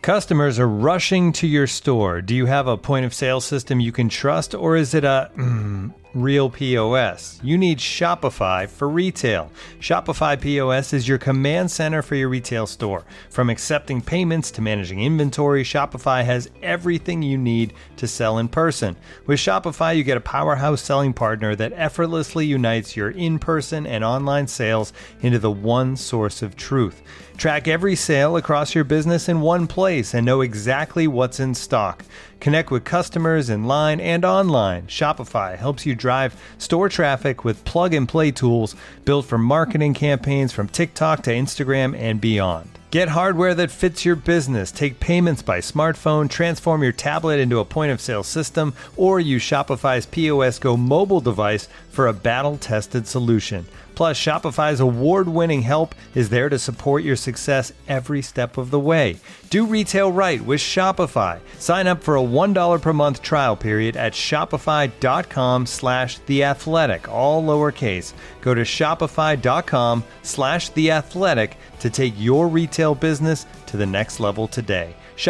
Customers are rushing to your store. Do you have a point of sale system you can trust, or is it a real POS? You need Shopify for retail. Shopify POS is your command center for your retail store. From accepting payments to managing inventory, Shopify has everything you need to sell in person. With Shopify, you get a powerhouse selling partner that effortlessly unites your in-person and online sales into the one source of truth. Track every sale across your business in one place and know exactly what's in stock. Connect with customers in line and online. Shopify helps you drive store traffic with plug-and-play tools built for marketing campaigns from TikTok to Instagram and beyond. Get hardware that fits your business. Take payments by smartphone, transform your tablet into a point-of-sale system, or use Shopify's POS Go mobile device for a battle-tested solution. Plus, Shopify's award-winning help is there to support your success every step of the way. Do retail right with Shopify. Sign up for a $1 per month trial period at shopify.com/theathletic, all lowercase. Go to shopify.com/theathletic to take your retail business to the next level today.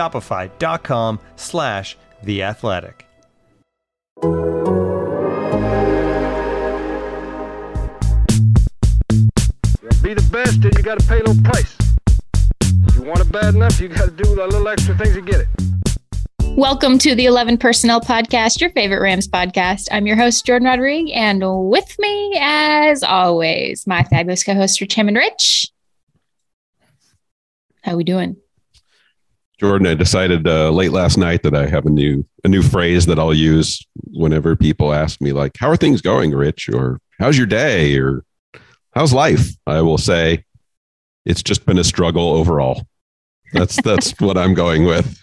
Shopify.com/theathletic. Be the best, and you got to pay a little price. If you want it bad enough, you got to do a little extra things to get it. Welcome to the 11 Personnel Podcast, your favorite Rams podcast. I'm your host, Jordan Rodriguez, and with me, as always, my fabulous co-host, Rich Hammond. Rich, how we doing? Jordan, I decided late last night that I have a new phrase that I'll use whenever people ask me, like, how are things going, Rich? Or how's your day? Or how's life? I will say it's just been a struggle overall. That's what I'm going with.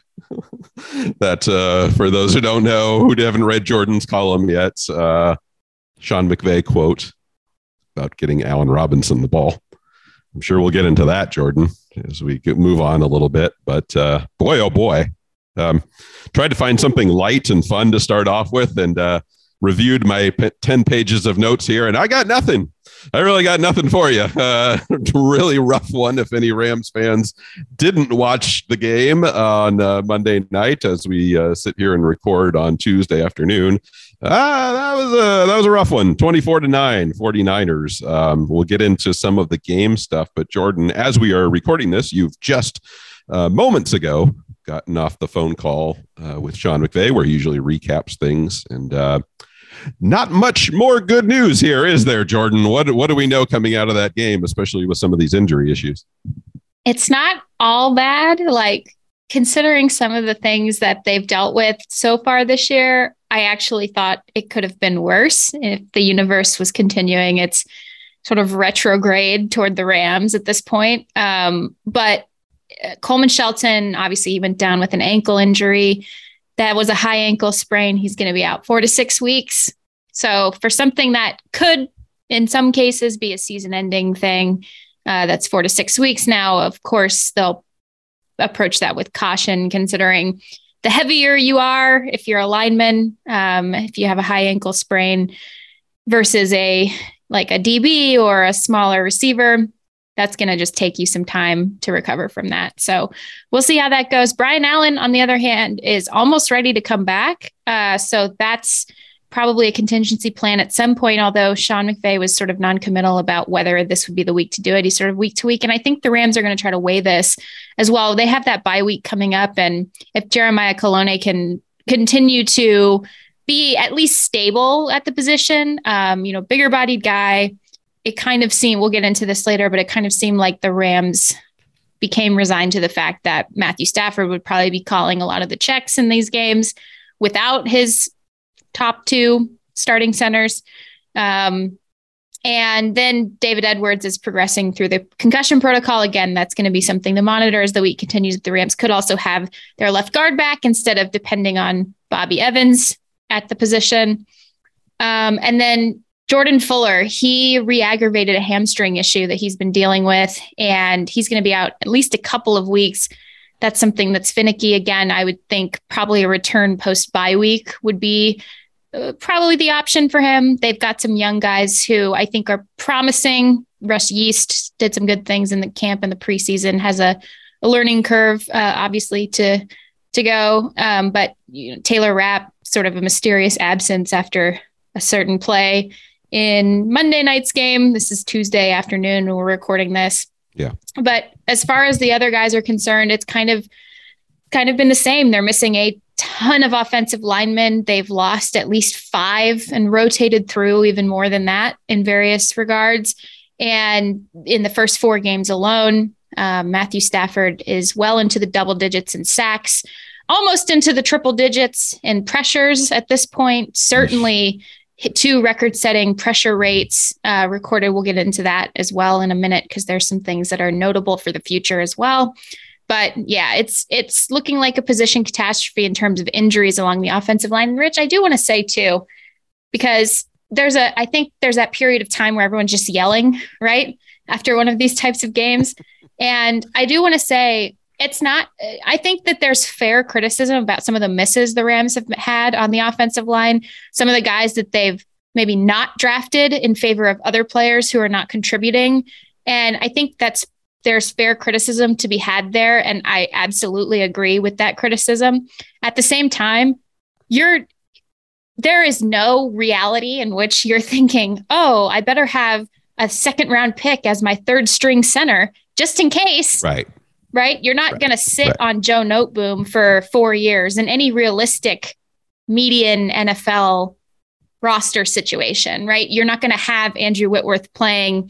That for those who don't know, who haven't read Jordan's column yet, Sean McVay quote about getting Allen Robinson the ball. I'm sure we'll get into that, Jordan, as we move on a little bit. But boy, oh boy, tried to find something light and fun to start off with, and reviewed my 10 pages of notes here, and I got nothing. I really got nothing for you. Really rough one. If any Rams fans didn't watch the game on Monday night, as we sit here and record on Tuesday afternoon, that was a rough one. 24-9, 49ers. We'll get into some of the game stuff, but Jordan, as we are recording this, you've just moments ago gotten off the phone call with Sean McVay, where he usually recaps things, and not much more good news here, is there, Jordan? What do we know coming out of that game, especially with some of these injury issues? It's not all bad. Like, considering some of the things that they've dealt with so far this year, I actually thought it could have been worse if the universe was continuing its sort of retrograde toward the Rams at this point. But Coleman Shelton, obviously, he went down with an ankle injury. That was a high ankle sprain. He's going to be out 4 to 6 weeks. So for something that could, in some cases, be a season-ending thing, that's 4 to 6 weeks now. Of course, they'll approach that with caution, considering the heavier you are, if you're a lineman, if you have a high ankle sprain versus a DB or a smaller receiver, that's going to just take you some time to recover from that. So we'll see how that goes. Brian Allen, on the other hand, is almost ready to come back. So that's probably a contingency plan at some point, although Sean McVay was sort of non-committal about whether this would be the week to do it. He's sort of week to week. And I think the Rams are going to try to weigh this as well. They have that bye week coming up. And if Jeremiah Colonna can continue to be at least stable at the position, bigger bodied guy, it kind of seemed, we'll get into this later, but it kind of seemed like the Rams became resigned to the fact that Matthew Stafford would probably be calling a lot of the checks in these games without his top two starting centers. And then David Edwards is progressing through the concussion protocol. Again, that's going to be something to monitor as the week continues. The Rams could also have their left guard back instead of depending on Bobby Evans at the position. And then Jordan Fuller, he re-aggravated a hamstring issue that he's been dealing with, and he's going to be out at least a couple of weeks. That's something that's finicky. Again, I would think probably a return post-bye week would be probably the option for him. They've got some young guys who I think are promising. Russ Yeast did some good things in the camp in the preseason, has a learning curve, obviously to go. But Taylor Rapp, sort of a mysterious absence after a certain play in Monday night's game. This is Tuesday afternoon when we're recording this. Yeah. But as far as the other guys are concerned, it's kind of been the same. They're missing a ton of offensive linemen. They've lost at least 5 and rotated through even more than that in various regards. And in the first 4 games alone, Matthew Stafford is well into the double digits in sacks, almost into the triple digits in pressures at this point. Certainly hit 2 record-setting pressure rates recorded. We'll get into that as well in a minute because there's some things that are notable for the future as well. But yeah, it's looking like a position catastrophe in terms of injuries along the offensive line. And Rich, I do want to say too, because I think there's that period of time where everyone's just yelling, right? After one of these types of games. And I do want to say I think that there's fair criticism about some of the misses the Rams have had on the offensive line. Some of the guys that they've maybe not drafted in favor of other players who are not contributing. And I think there's fair criticism to be had there. And I absolutely agree with that criticism. At the same time, there is no reality in which you're thinking, oh, I better have a 2nd round pick as my 3rd string center just in case. Right. You're not going to sit on Joe Noteboom for 4 years in any realistic median NFL roster situation, right? You're not going to have Andrew Whitworth playing,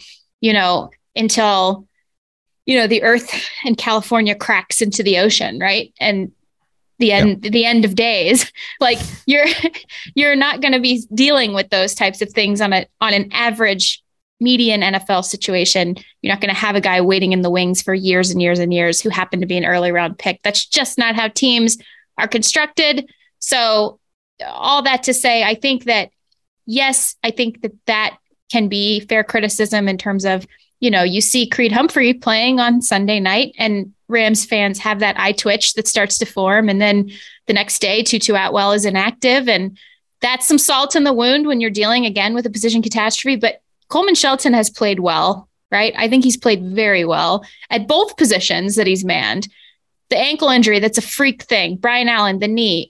until, the earth in California cracks into the ocean, right? And the end of days. Like you're not going to be dealing with those types of things on an average median NFL situation. You're not going to have a guy waiting in the wings for years and years and years who happened to be an early round pick. That's just not how teams are constructed. So all that to say, I think that, yes, I think that can be fair criticism in terms of, you see Creed Humphrey playing on Sunday night and Rams fans have that eye twitch that starts to form. And then the next day, Tutu Atwell is inactive. And that's some salt in the wound when you're dealing again with a position catastrophe. But Coleman Shelton has played well, right? I think he's played very well at both positions that he's manned. The ankle injury, that's a freak thing. Brian Allen, the knee,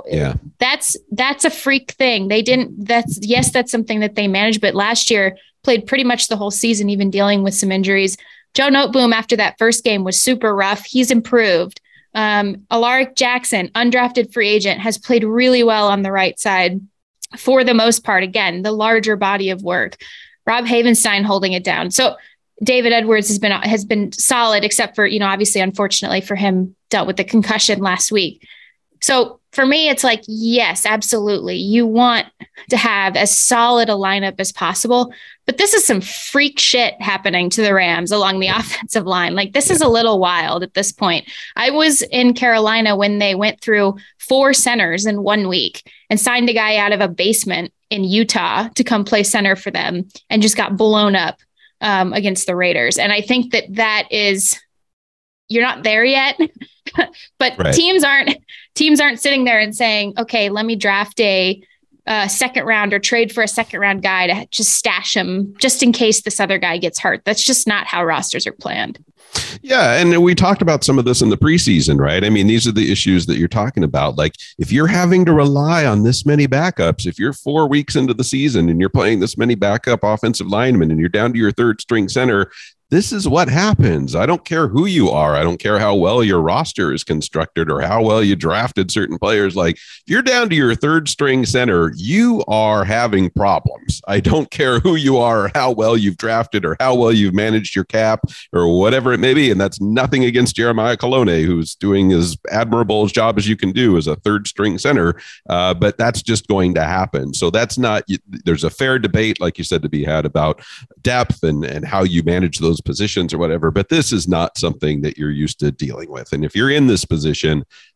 that's a freak thing. That's something that they managed, but last year played pretty much the whole season, even dealing with some injuries. Joe Noteboom after that first game was super rough. He's improved. Alaric Jackson, undrafted free agent, has played really well on the right side for the most part. Again, the larger body of work. Rob Havenstein holding it down. So David Edwards has been solid, except for, obviously, unfortunately for him, dealt with the concussion last week. So for me, it's like, yes, absolutely. You want to have as solid a lineup as possible, but this is some freak shit happening to the Rams along the offensive line. Like, this is a little wild at this point. I was in Carolina when they went through 4 centers in 1 week and signed a guy out of a basement in Utah to come play center for them and just got blown up against the Raiders. And I think that is, you're not there yet, but teams aren't sitting there and saying, okay, let me draft a 2nd round or trade for a 2nd round guy to just stash him just in case this other guy gets hurt. That's just not how rosters are planned. Yeah. And we talked about some of this in the preseason, right? I mean, these are the issues that you're talking about. Like, if you're having to rely on this many backups, if you're 4 weeks into the season and you're playing this many backup offensive linemen and you're down to your 3rd string center, this is what happens. I don't care who you are. I don't care how well your roster is constructed or how well you drafted certain players. Like, if you're down to your 3rd string center, you are having problems. I don't care who you are or how well you've drafted or how well you've managed your cap or whatever it may be. And that's nothing against Jeremiah Colonna, who's doing as admirable a job as you can do as a 3rd string center. But that's just going to happen. So that's not, there's a fair debate, like you said, to be had about depth and how you manage those positions or whatever, but this is not something that you're used to dealing with. And if you're in this position,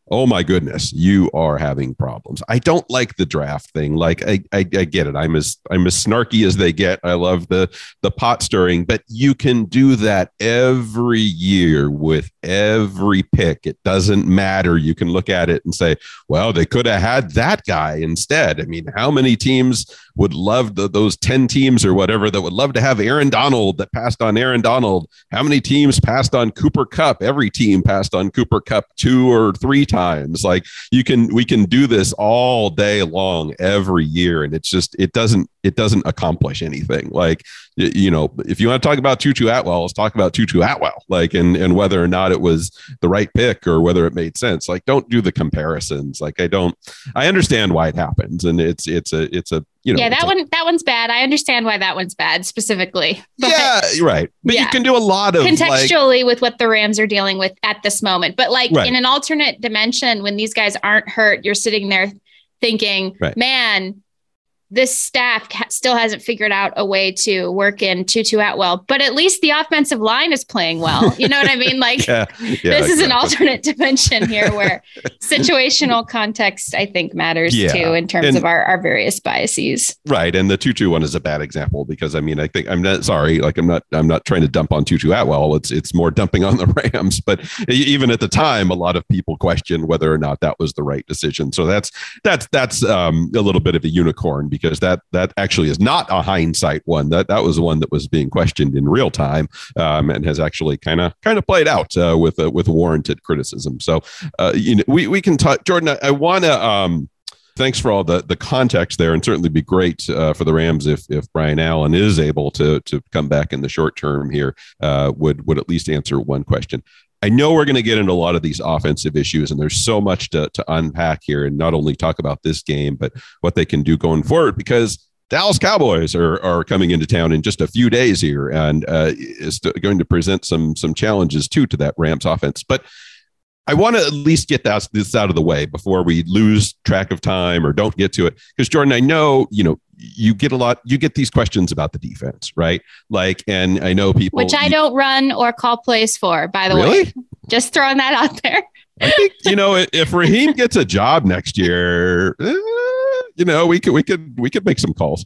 oh my goodness, you are having problems. I don't like the draft thing. Like I get it. I'm as snarky as they get. I love the pot stirring, but you can do that every year with every pick. It doesn't matter. You can look at it and say, well, they could have had that guy instead. I mean, how many teams would love those 10 teams or whatever that would love to have Aaron Donald that passed on Aaron Donald? How many teams passed on Cooper Kupp? Every team passed on Cooper Kupp 2 or 3 times. Like we can do this all day long every year, and it doesn't accomplish anything. Like, you know, if you want to talk about Tutu Atwell, let's talk about Tutu Atwell, like, and whether or not it was the right pick or whether it made sense. Like, don't do the comparisons. Like, I understand why it happens, and it's a you know, yeah, that one's bad. I understand why that one's bad specifically. But, yeah, right. But you can do a lot of contextually with what the Rams are dealing with at this moment. But like in an alternate dimension, when these guys aren't hurt, you're sitting there thinking, man, this staff still hasn't figured out a way to work in Tutu Atwell, but at least the offensive line is playing well. You know what I mean? Like this is an alternate dimension here where situational context, I think, matters too, in terms of our various biases. Right. And the Tutu one is a bad example because I mean, I think I'm not trying to dump on Tutu Atwell. It's more dumping on the Rams, but even at the time, a lot of people questioned whether or not that was the right decision. So that's a little bit of a unicorn, because that actually is not a hindsight one. That was the one that was being questioned in real time, and has actually kind of played out with warranted criticism. So you know, we can talk, Jordan. I want to thanks for all the context there, and certainly be great for the Rams if Brian Allen is able to come back in the short term here. Would at least answer one question. I know we're going to get into a lot of these offensive issues, and there's so much to unpack here, and not only talk about this game, but what they can do going forward, because Dallas Cowboys are coming into town in just a few days here, and is going to present some challenges too to that Rams offense. But I want to at least get this out of the way before we lose track of time or don't get to it. Because Jordan, I know, you know, you get these questions about the defense, right? Like, and I know people, which I don't run or call plays for, by the way, just throwing that out there. I think, you know, if Raheem gets a job next year, you know, we could make some calls.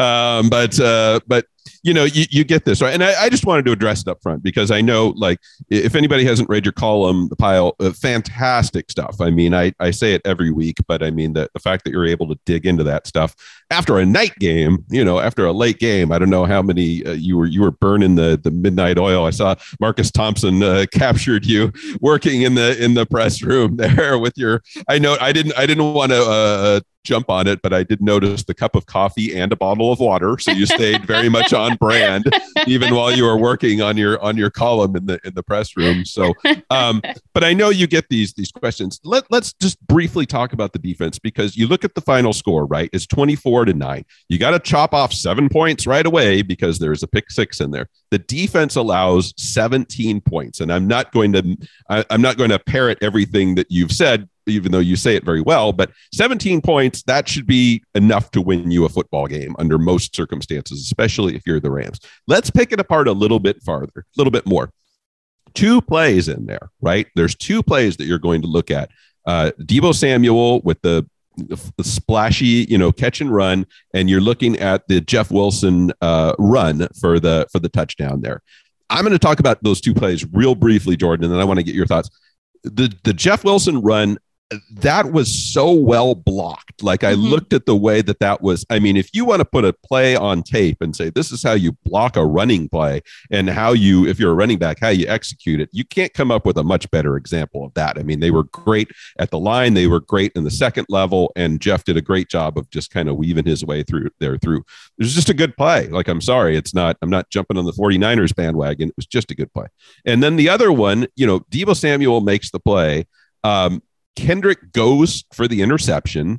But you know, you get this, right? And I just wanted to address it up front, because I know, like, if anybody hasn't read your column, The Pile, fantastic stuff. I mean, I say it every week, but I mean, the fact that you're able to dig into that stuff after a night game, you know, after a late game. I don't know how many you were burning the midnight oil. I saw Marcus Thompson captured you working in the press room there with your. I know I didn't want to jump on it, but I did notice the cup of coffee and a bottle of water. So you stayed very much on brand, even while you were working on your column in the press room. So, but I know you get these questions. Let's just briefly talk about the defense, because you look at the final score, right? It's 24-9. You got to chop off 7 points right away because there's a pick six in there. The defense allows 17 points, and I'm not going to parrot everything that you've said, even though you say it very well, but 17 points, that should be enough to win you a football game under most circumstances, especially if you're the Rams. Let's pick it apart a little bit farther, a little bit more. 2 plays in there, right? There's 2 plays that you're going to look at. Deebo Samuel with the splashy, you know, catch and run, and you're looking at the Jeff Wilson run for the touchdown there. I'm going to talk about those 2 plays real briefly, Jordan, and then I want to get your thoughts. The Jeff Wilson run, that was so well blocked. Like, I looked at the way that was, I mean, if you want to put a play on tape and say, this is how you block a running play and if you're a running back, how you execute it, you can't come up with a much better example of that. I mean, they were great at the line. They were great in the second level, and Jeff did a great job of just kind of weaving his way through. It was just a good play. Like, I'm sorry, I'm not jumping on the 49ers bandwagon. It was just a good play. And then the other one, you know, Deebo Samuel makes the play. Kendrick goes for the interception.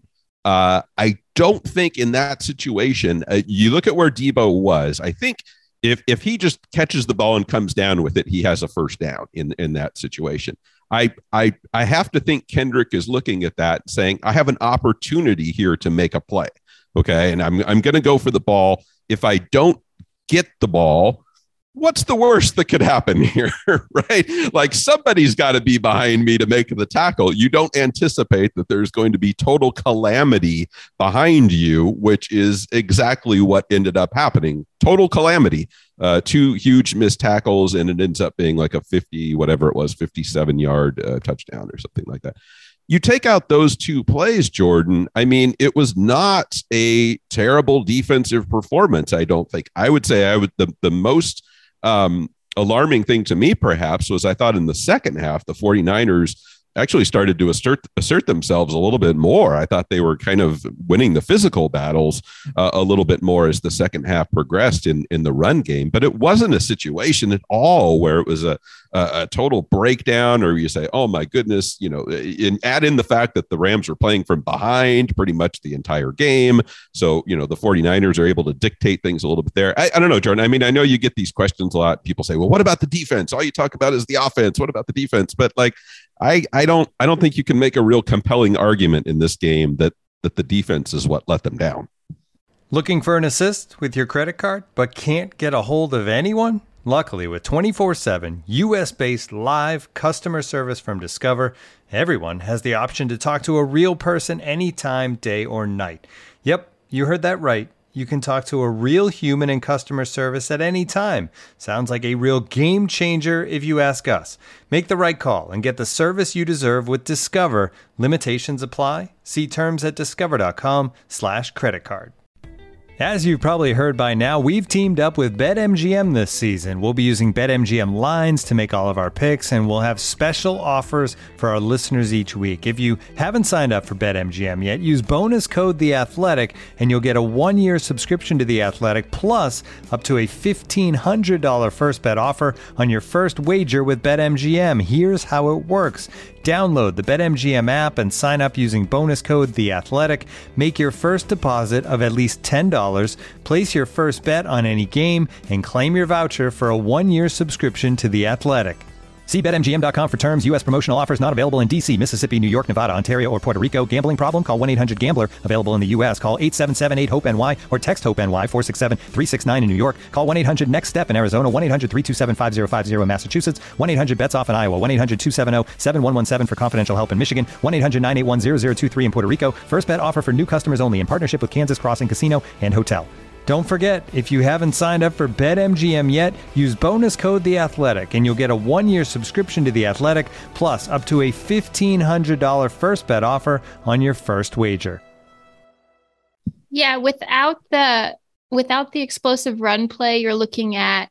I don't think in that situation, you look at where Deebo was. I think if he just catches the ball and comes down with it, he has a first down in that situation. I have to think Kendrick is looking at that saying, I have an opportunity here to make a play. Okay. And I'm going to go for the ball. If I don't get the ball, what's the worst that could happen here, right? Like somebody's got to be behind me to make the tackle. You don't anticipate that there's going to be total calamity behind you, which is exactly what ended up happening. Total calamity. 2 huge missed tackles, and it ends up being like a 57-yard touchdown or something like that. You take out those 2 plays, Jordan. I mean, it was not a terrible defensive performance, I don't think. I would say the most alarming thing to me, perhaps, was I thought in the second half, the 49ers actually started to assert themselves a little bit more. I thought they were kind of winning the physical battles a little bit more as the second half progressed in the run game. But it wasn't a situation at all where it was a total breakdown, or you say, oh my goodness, and add in the fact that the Rams were playing from behind pretty much the entire game. So, the 49ers are able to dictate things a little bit there. I don't know, Jordan. I mean, I know you get these questions a lot. People say, well, what about the defense? All you talk about is the offense. What about the defense? But like, I don't think you can make a real compelling argument in this game that the defense is what let them down. Looking for an assist with your credit card, but can't get a hold of anyone? Luckily, with 24/7 U.S.-based live customer service from Discover, everyone has the option to talk to a real person anytime, day or night. Yep, you heard that right. You can talk to a real human in customer service at any time. Sounds like a real game changer if you ask us. Make the right call and get the service you deserve with Discover. Limitations apply. See terms at discover.com/creditcard. As you've probably heard by now, we've teamed up with BetMGM this season. We'll be using BetMGM lines to make all of our picks, and we'll have special offers for our listeners each week. If you haven't signed up for BetMGM yet, use bonus code The Athletic, and you'll get a 1-year subscription to The Athletic, plus up to a $1,500 first bet offer on your first wager with BetMGM. Here's how it works. Download the BetMGM app and sign up using bonus code The Athletic. Make your first deposit of at least $10. Place your first bet on any game and claim your voucher for a 1-year subscription to The Athletic. See BetMGM.com for terms. U.S. promotional offers not available in D.C., Mississippi, New York, Nevada, Ontario, or Puerto Rico. Gambling problem? Call 1-800-GAMBLER. Available in the U.S. Call 877-8-HOPE-NY or text HOPE-NY 467-369 in New York. Call 1-800-NEXT-STEP in Arizona. 1-800-327-5050 in Massachusetts. 1-800-BETS-OFF in Iowa. 1-800-270-7117 for confidential help in Michigan. 1-800-981-0023 in Puerto Rico. First bet offer for new customers only in partnership with Kansas Crossing Casino and Hotel. Don't forget, if you haven't signed up for BetMGM yet, use bonus code The Athletic, and you'll get a 1-year subscription to The Athletic, plus up to a $1,500 first bet offer on your first wager. Yeah, without the explosive run play, you're looking at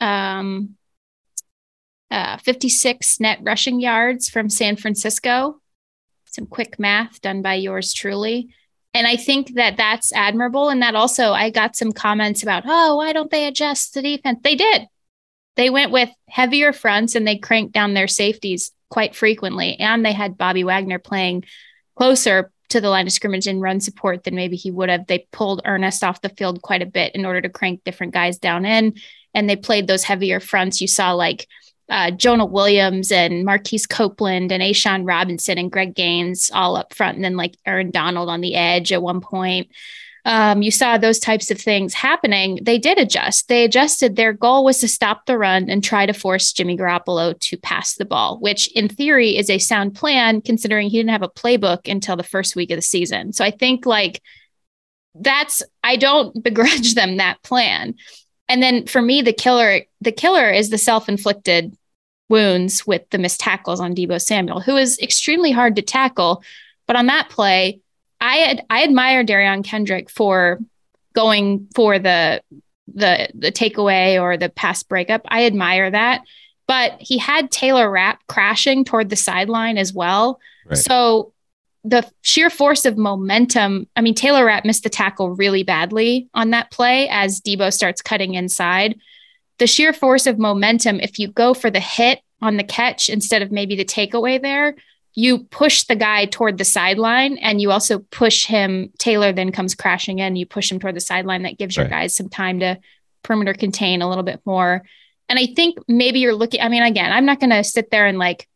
56 net rushing yards from San Francisco. Some quick math done by yours truly. And I think that that's admirable. And that also, I got some comments about, oh, why don't they adjust the defense? They did. They went with heavier fronts and they cranked down their safeties quite frequently. And they had Bobby Wagner playing closer to the line of scrimmage in run support than maybe he would have. They pulled Ernest off the field quite a bit in order to crank different guys down in. And they played those heavier fronts. You saw like Jonah Williams and Marquise Copeland and Ashawn Robinson and Greg Gaines all up front. And then like Aaron Donald on the edge at one point. You saw those types of things happening. They did adjust. They adjusted. Their goal was to stop the run and try to force Jimmy Garoppolo to pass the ball, which in theory is a sound plan considering he didn't have a playbook until the first week of the season. So I think like I don't begrudge them that plan. And then for me, the killer is the self-inflicted wounds with the missed tackles on Deebo Samuel, who is extremely hard to tackle. But on that play, I admire Darion Kendrick for going for the takeaway or the pass breakup. I admire that. But he had Taylor Rapp crashing toward the sideline as well. Right. So the sheer force of momentum, I mean, Taylor Rapp missed the tackle really badly on that play as Deebo starts cutting inside. The sheer force of momentum, if you go for the hit on the catch instead of maybe the takeaway there, you push the guy toward the sideline and you also push him. Taylor then comes crashing in. You push him toward the sideline. That gives your guys some time to perimeter contain a little bit more. And I think maybe you're looking, I mean, again, I'm not going to sit there and like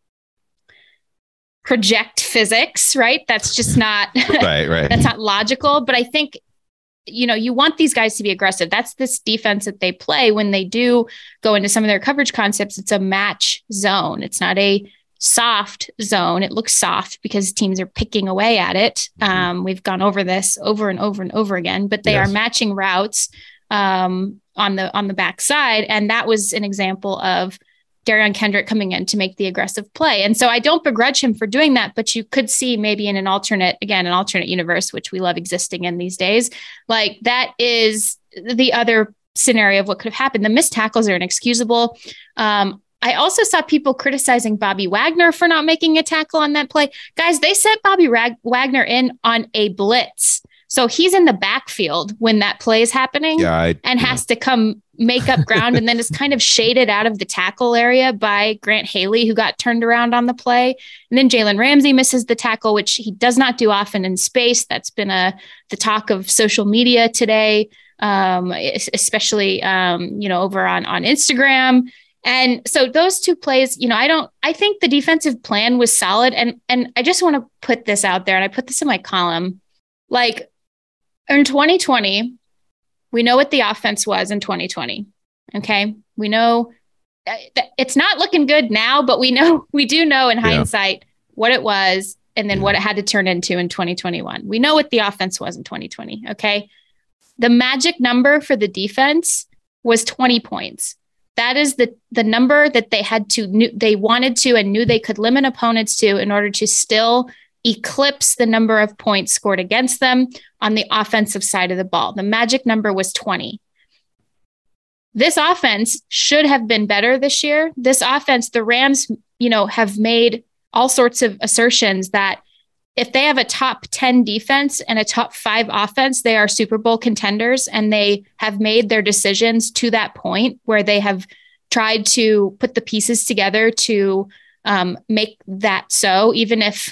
project physics, right? That's just not, right. That's not logical. But I think you want these guys to be aggressive. That's this defense that they play when they do go into some of their coverage concepts. It's a match zone. It's not a soft zone. It looks soft because teams are picking away at it. We've gone over this over and over and over again, but they are matching routes on the backside. And that was an example of Darion Kendrick coming in to make the aggressive play. And so I don't begrudge him for doing that, but you could see maybe in an alternate universe, which we love existing in these days, like that is the other scenario of what could have happened. The missed tackles are inexcusable. I also saw people criticizing Bobby Wagner for not making a tackle on that play. Guys, they set Bobby Wagner in on a blitz. So he's in the backfield when that play is happening and has to come make up ground and then is kind of shaded out of the tackle area by Grant Haley, who got turned around on the play. And then Jalen Ramsey misses the tackle, which he does not do often in space. That's been the talk of social media today, especially, over on Instagram. And so those two plays, I think the defensive plan was solid. And I just want to put this out there, and I put this in my column, like, in 2020, we know what the offense was in 2020. Okay. We know it's not looking good now, but we do know in hindsight what it was and then what it had to turn into in 2021. We know what the offense was in 2020. Okay. The magic number for the defense was 20 points. That is the number that they wanted to and knew they could limit opponents to in order to still eclipse the number of points scored against them on the offensive side of the ball. The magic number was 20. This offense should have been better this year. This offense, the Rams, have made all sorts of assertions that if they have a top 10 defense and a top 5 offense, they are Super Bowl contenders, and they have made their decisions to that point where they have tried to put the pieces together to make that so, even if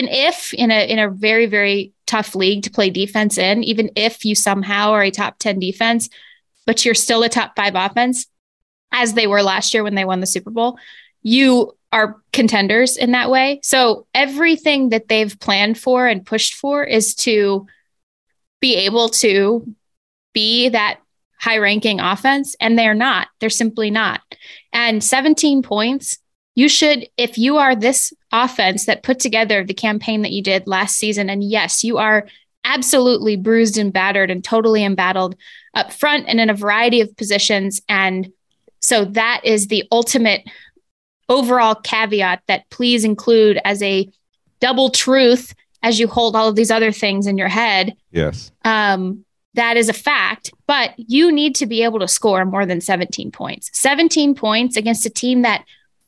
in a very, very tough league to play defense in, even if you somehow are a top 10 defense, but you're still a top 5 offense, as they were last year when they won the Super Bowl, you are contenders in that way. So everything that they've planned for and pushed for is to be able to be that high-ranking offense, and they're not. They're simply not. And 17 points, you should, if you are this offense that put together the campaign that you did last season, and yes, you are absolutely bruised and battered and totally embattled up front and in a variety of positions. And so that is the ultimate overall caveat that please include as a double truth as you hold all of these other things in your head. Yes. That is a fact, but you need to be able to score more than 17 points. 17 points against a team that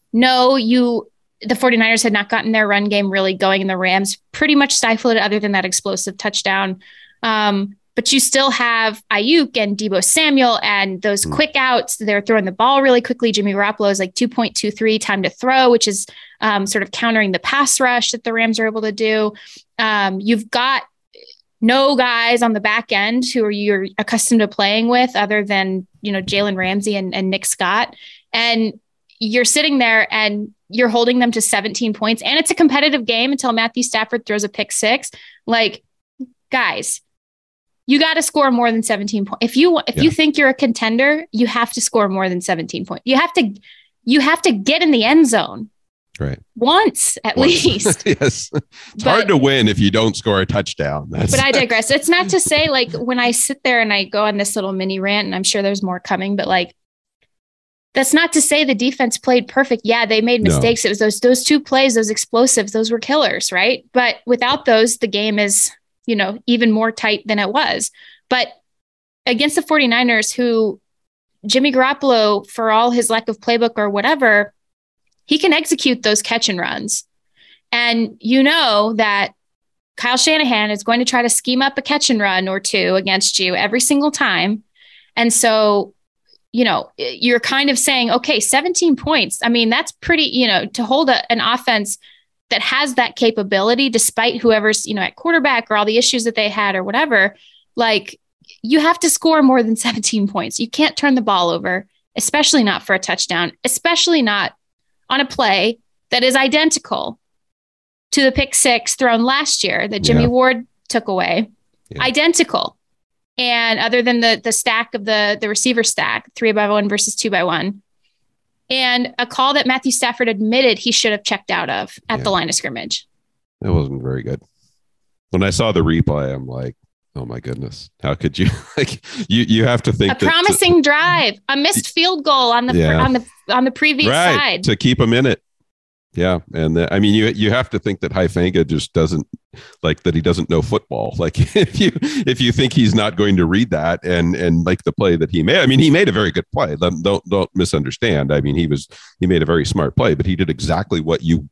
the 49ers had not gotten their run game really going, and the Rams pretty much stifled it other than that explosive touchdown. But you still have Ayuk and Deebo Samuel and those quick outs. They're throwing the ball really quickly. Jimmy Garoppolo is like 2.23 time to throw, which is sort of countering the pass rush that the Rams are able to do. You've got no guys on the back end who you're accustomed to playing with other than, Jalen Ramsey and Nick Scott. And you're sitting there and you're holding them to 17 points. And it's a competitive game until Matthew Stafford throws a pick 6. Like, guys, you got to score more than 17 points. If you think you're a contender, you have to score more than 17 points. You have to get in the end zone. Right. Once at least. Yes. It's hard to win if you don't score a touchdown. But I digress. It's not to say, like, when I sit there and I go on this little mini rant, and I'm sure there's more coming, but like, that's not to say the defense played perfect. Yeah, they made mistakes. No. It was those 2 plays, those explosives, those were killers, right? But without those, the game is, even more tight than it was. But against the 49ers, who Jimmy Garoppolo, for all his lack of playbook or whatever, he can execute those catch and runs. And that Kyle Shanahan is going to try to scheme up a catch and run or 2 against you every single time. And so, you're kind of saying, okay, 17 points. I mean, that's pretty, to hold an offense that has that capability, despite whoever's, at quarterback or all the issues that they had or whatever, like, you have to score more than 17 points. You can't turn the ball over, especially not for a touchdown, especially not on a play that is identical to the pick 6 thrown last year that Jimmy Ward took away. Yeah. Identical. And other than the stack of the receiver stack, 3-by-1 versus 2-by-1, and a call that Matthew Stafford admitted he should have checked out of at the line of scrimmage. That wasn't very good. When I saw the replay, I'm like, oh my goodness, how could you? Like, you have to think a promising drive, a missed field goal on the previous side to keep him in it. Yeah, and I mean, you have to think that Hufanga just doesn't like that. He doesn't know football. Like if you think he's not going to read that and like the play that he made. I mean, he made a very good play. Don't misunderstand. I mean, he made a very smart play, but he did exactly what you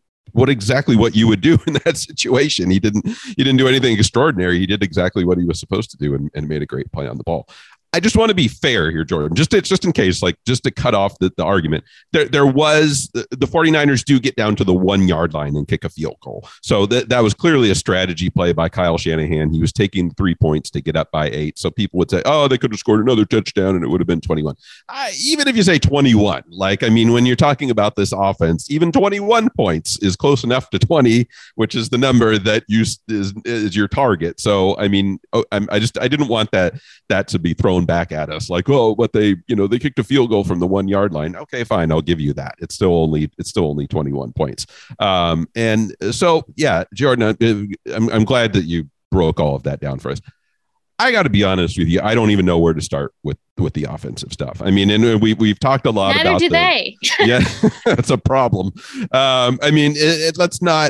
would do in that situation. He didn't do anything extraordinary. He did exactly what he was supposed to do and made a great play on the ball. I just want to be fair here, Jordan, just in case, like just to cut off the argument. There was the 49ers do get down to the 1 yard line and kick a field goal. So that was clearly a strategy play by Kyle Shanahan. He was taking 3 points to get up by 8. So people would say, oh, they could have scored another touchdown and it would have been 21. Even if you say 21, like, I mean, when you're talking about this offense, even 21 points is close enough to 20, which is the number that is your target. So, I mean, I didn't want that to be thrown back at us like, oh, but they kicked a field goal from the 1 yard line. Okay, fine, I'll give you that. It's still only 21 points. And so, yeah, Jordan, I'm glad that you broke all of that down for us. I got to be honest with you, I don't even know where to start with the offensive stuff. I mean, and we've talked a lot Neither about do they. Yeah, that's a problem. I mean, let's not.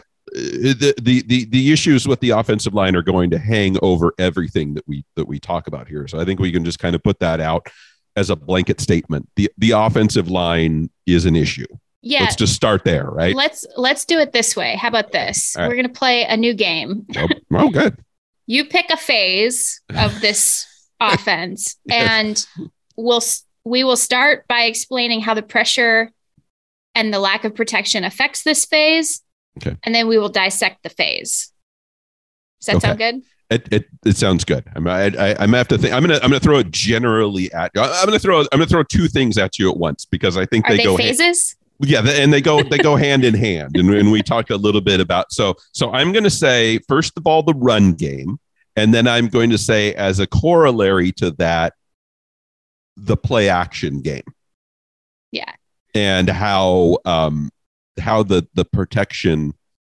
The issues with the offensive line are going to hang over everything that we talk about here. So I think we can just kind of put that out as a blanket statement. The offensive line is an issue. Yeah. Let's just start there, right? Let's do it this way. How about this? Right. We're going to play a new game. Oh, good. You pick a phase of this offense, and we will start by explaining how the pressure and the lack of protection affects this phase. Okay. And then we will dissect the phase. Does that sound good? It sounds good. I'm gonna have to think. I'm gonna throw it generally at. I'm gonna throw 2 things at you at once because I think Are they go phases. Yeah, and they go hand in hand, and we talked a little bit about. So I'm gonna say first of all the run game, and then I'm going to say as a corollary to that, the play action game. Yeah. And how the protection,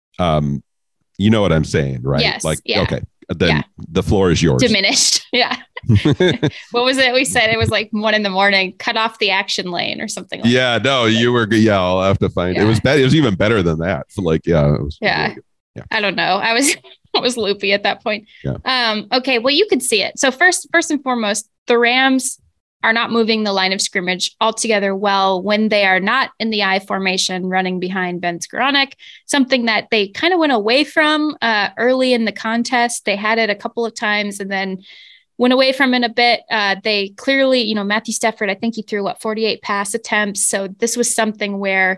you know what I'm saying, right? Yes. Like, yeah. Okay, then the floor is yours. Diminished. Yeah. What was it? We said it was like 1 a.m, cut off the action lane or something like that. No, you were, I'll have to find, it was bad. It was even better than that. So like, it was really good. I don't know. I was loopy at that point. Yeah. Okay. Well, you could see it. So first and foremost, the Rams are not moving the line of scrimmage altogether well when they are not in the I formation running behind Ben Skowronek, something that they kind of went away from early in the contest. They had it a couple of times and then went away from it a bit. They clearly, Matthew Stafford, I think he threw 48 pass attempts. So this was something where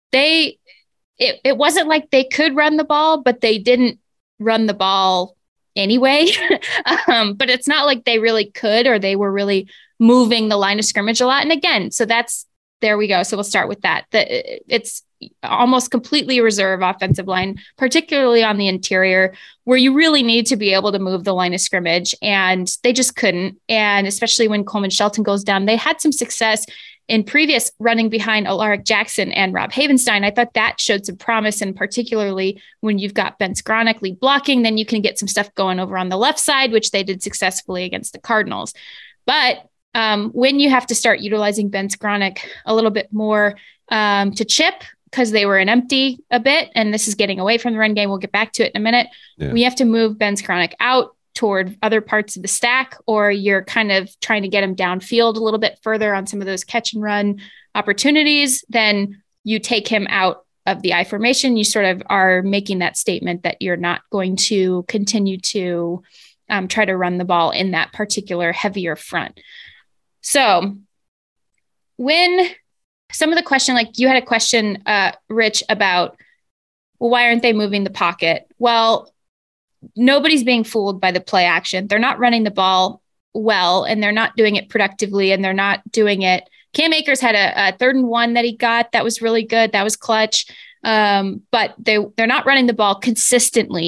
it wasn't like they could run the ball, but they didn't run the ball anyway. But it's not like they really could, or they were really moving the line of scrimmage a lot. And again, so there we go. So we'll start with that. It's almost completely reserve offensive line, particularly on the interior, where you really need to be able to move the line of scrimmage, and they just couldn't. And especially when Coleman Shelton goes down, they had some success in previous running behind Alaric Jackson and Rob Havenstein. I thought that showed some promise, and particularly when you've got Ben Skowronek lead blocking, then you can get some stuff going over on the left side, which they did successfully against the Cardinals. But when you have to start utilizing Ben Skowronek a little bit more to chip, because they were an empty a bit, and this is getting away from the run game. We'll get back to it in a minute. Yeah. We have to move Ben Skowronek out toward other parts of the stack, or you're kind of trying to get him downfield a little bit further on some of those catch and run opportunities. Then you take him out of the I formation. You sort of are making that statement that you're not going to continue to try to run the ball in that particular heavier front. So when some of the question, like you had a question, Rich, about, well, why aren't they moving the pocket? Well, nobody's being fooled by the play action. They're not running the ball well, and they're not doing it productively, and they're not doing it. Cam Akers had a 3rd and 1 that he got. That was really good. That was clutch. But they're not running the ball consistently.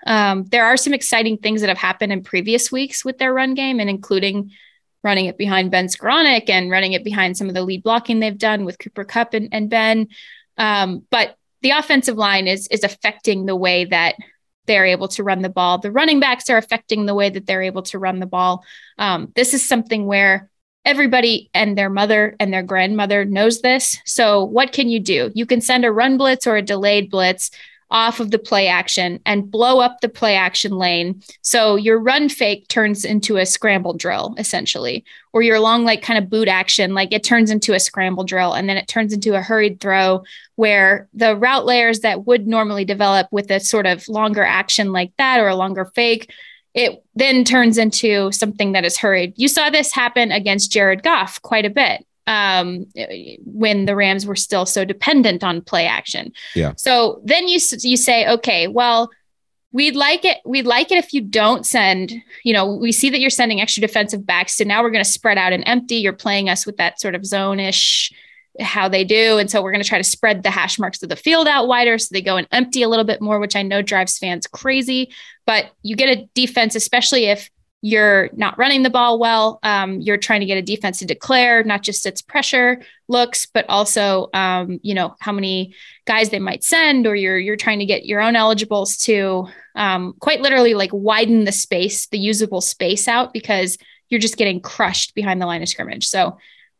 There are some exciting things that have happened in previous weeks with their run game, and including running it behind Ben Skoranek and running it behind some of the lead blocking they've done with Cooper Kupp and Ben. But the offensive line is affecting the way that they're able to run the ball. The running backs are affecting the way that they're able to run the ball. This is something where everybody and their mother and their grandmother knows this. So what can you do? You can send a run blitz or a delayed blitz off of the play action and blow up the play action lane. So your run fake turns into a scramble drill, essentially, or your long, like kind of boot action, like it turns into a scramble drill. And then it turns into a hurried throw where the route layers that would normally develop with a sort of longer action like that or a longer fake, it then turns into something that is hurried. You saw this happen against Jared Goff quite a bit. When the Rams were still so dependent on play action. Yeah. So then you say, okay, well, we'd like it if you don't send, we see that you're sending extra defensive backs. So now we're going to spread out and empty. You're playing us with that sort of zone-ish, how they do. And so we're going to try to spread the hash marks of the field out wider. So they go and empty a little bit more, which I know drives fans crazy, but you get a defense, especially if you're not running the ball well. You're trying to get a defense to declare not just its pressure looks, but also, how many guys they might send, or you're trying to get your own eligibles to quite literally like widen the space, the usable space out, because you're just getting crushed behind the line of scrimmage. So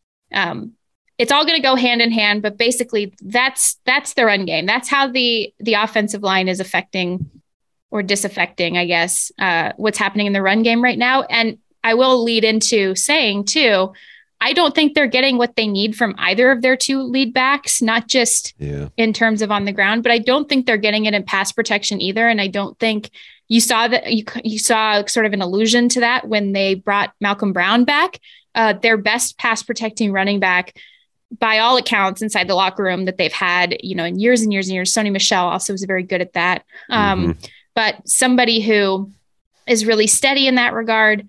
it's all going to go hand in hand, but basically that's the run game. That's how the offensive line is affecting or disaffecting, I guess, what's happening in the run game right now. And I will lead into saying too, I don't think they're getting what they need from either of their two lead backs, not just in terms of on the ground, but I don't think they're getting it in pass protection either. And I don't think you saw that you saw sort of an allusion to that when they brought Malcolm Brown back, their best pass protecting running back by all accounts inside the locker room that they've had, in years and years and years. Sony Michel also was very good at that. But somebody who is really steady in that regard.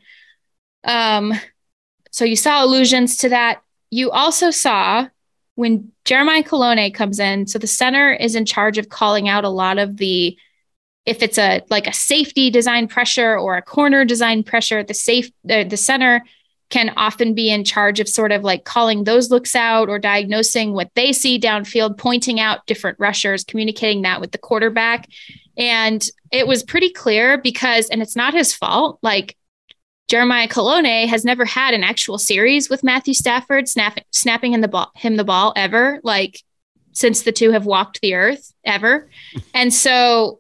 So you saw allusions to that. You also saw when Jeremiah Colonna comes in, so the center is in charge of calling out a lot of if it's a safety design pressure or a corner design pressure, the center can often be in charge of sort of like calling those looks out or diagnosing what they see downfield, pointing out different rushers, communicating that with the quarterback. And it was pretty clear because, and it's not his fault, like Jeremiah Colonna has never had an actual series with Matthew Stafford snapping him the ball ever, like since the two have walked the earth ever. And so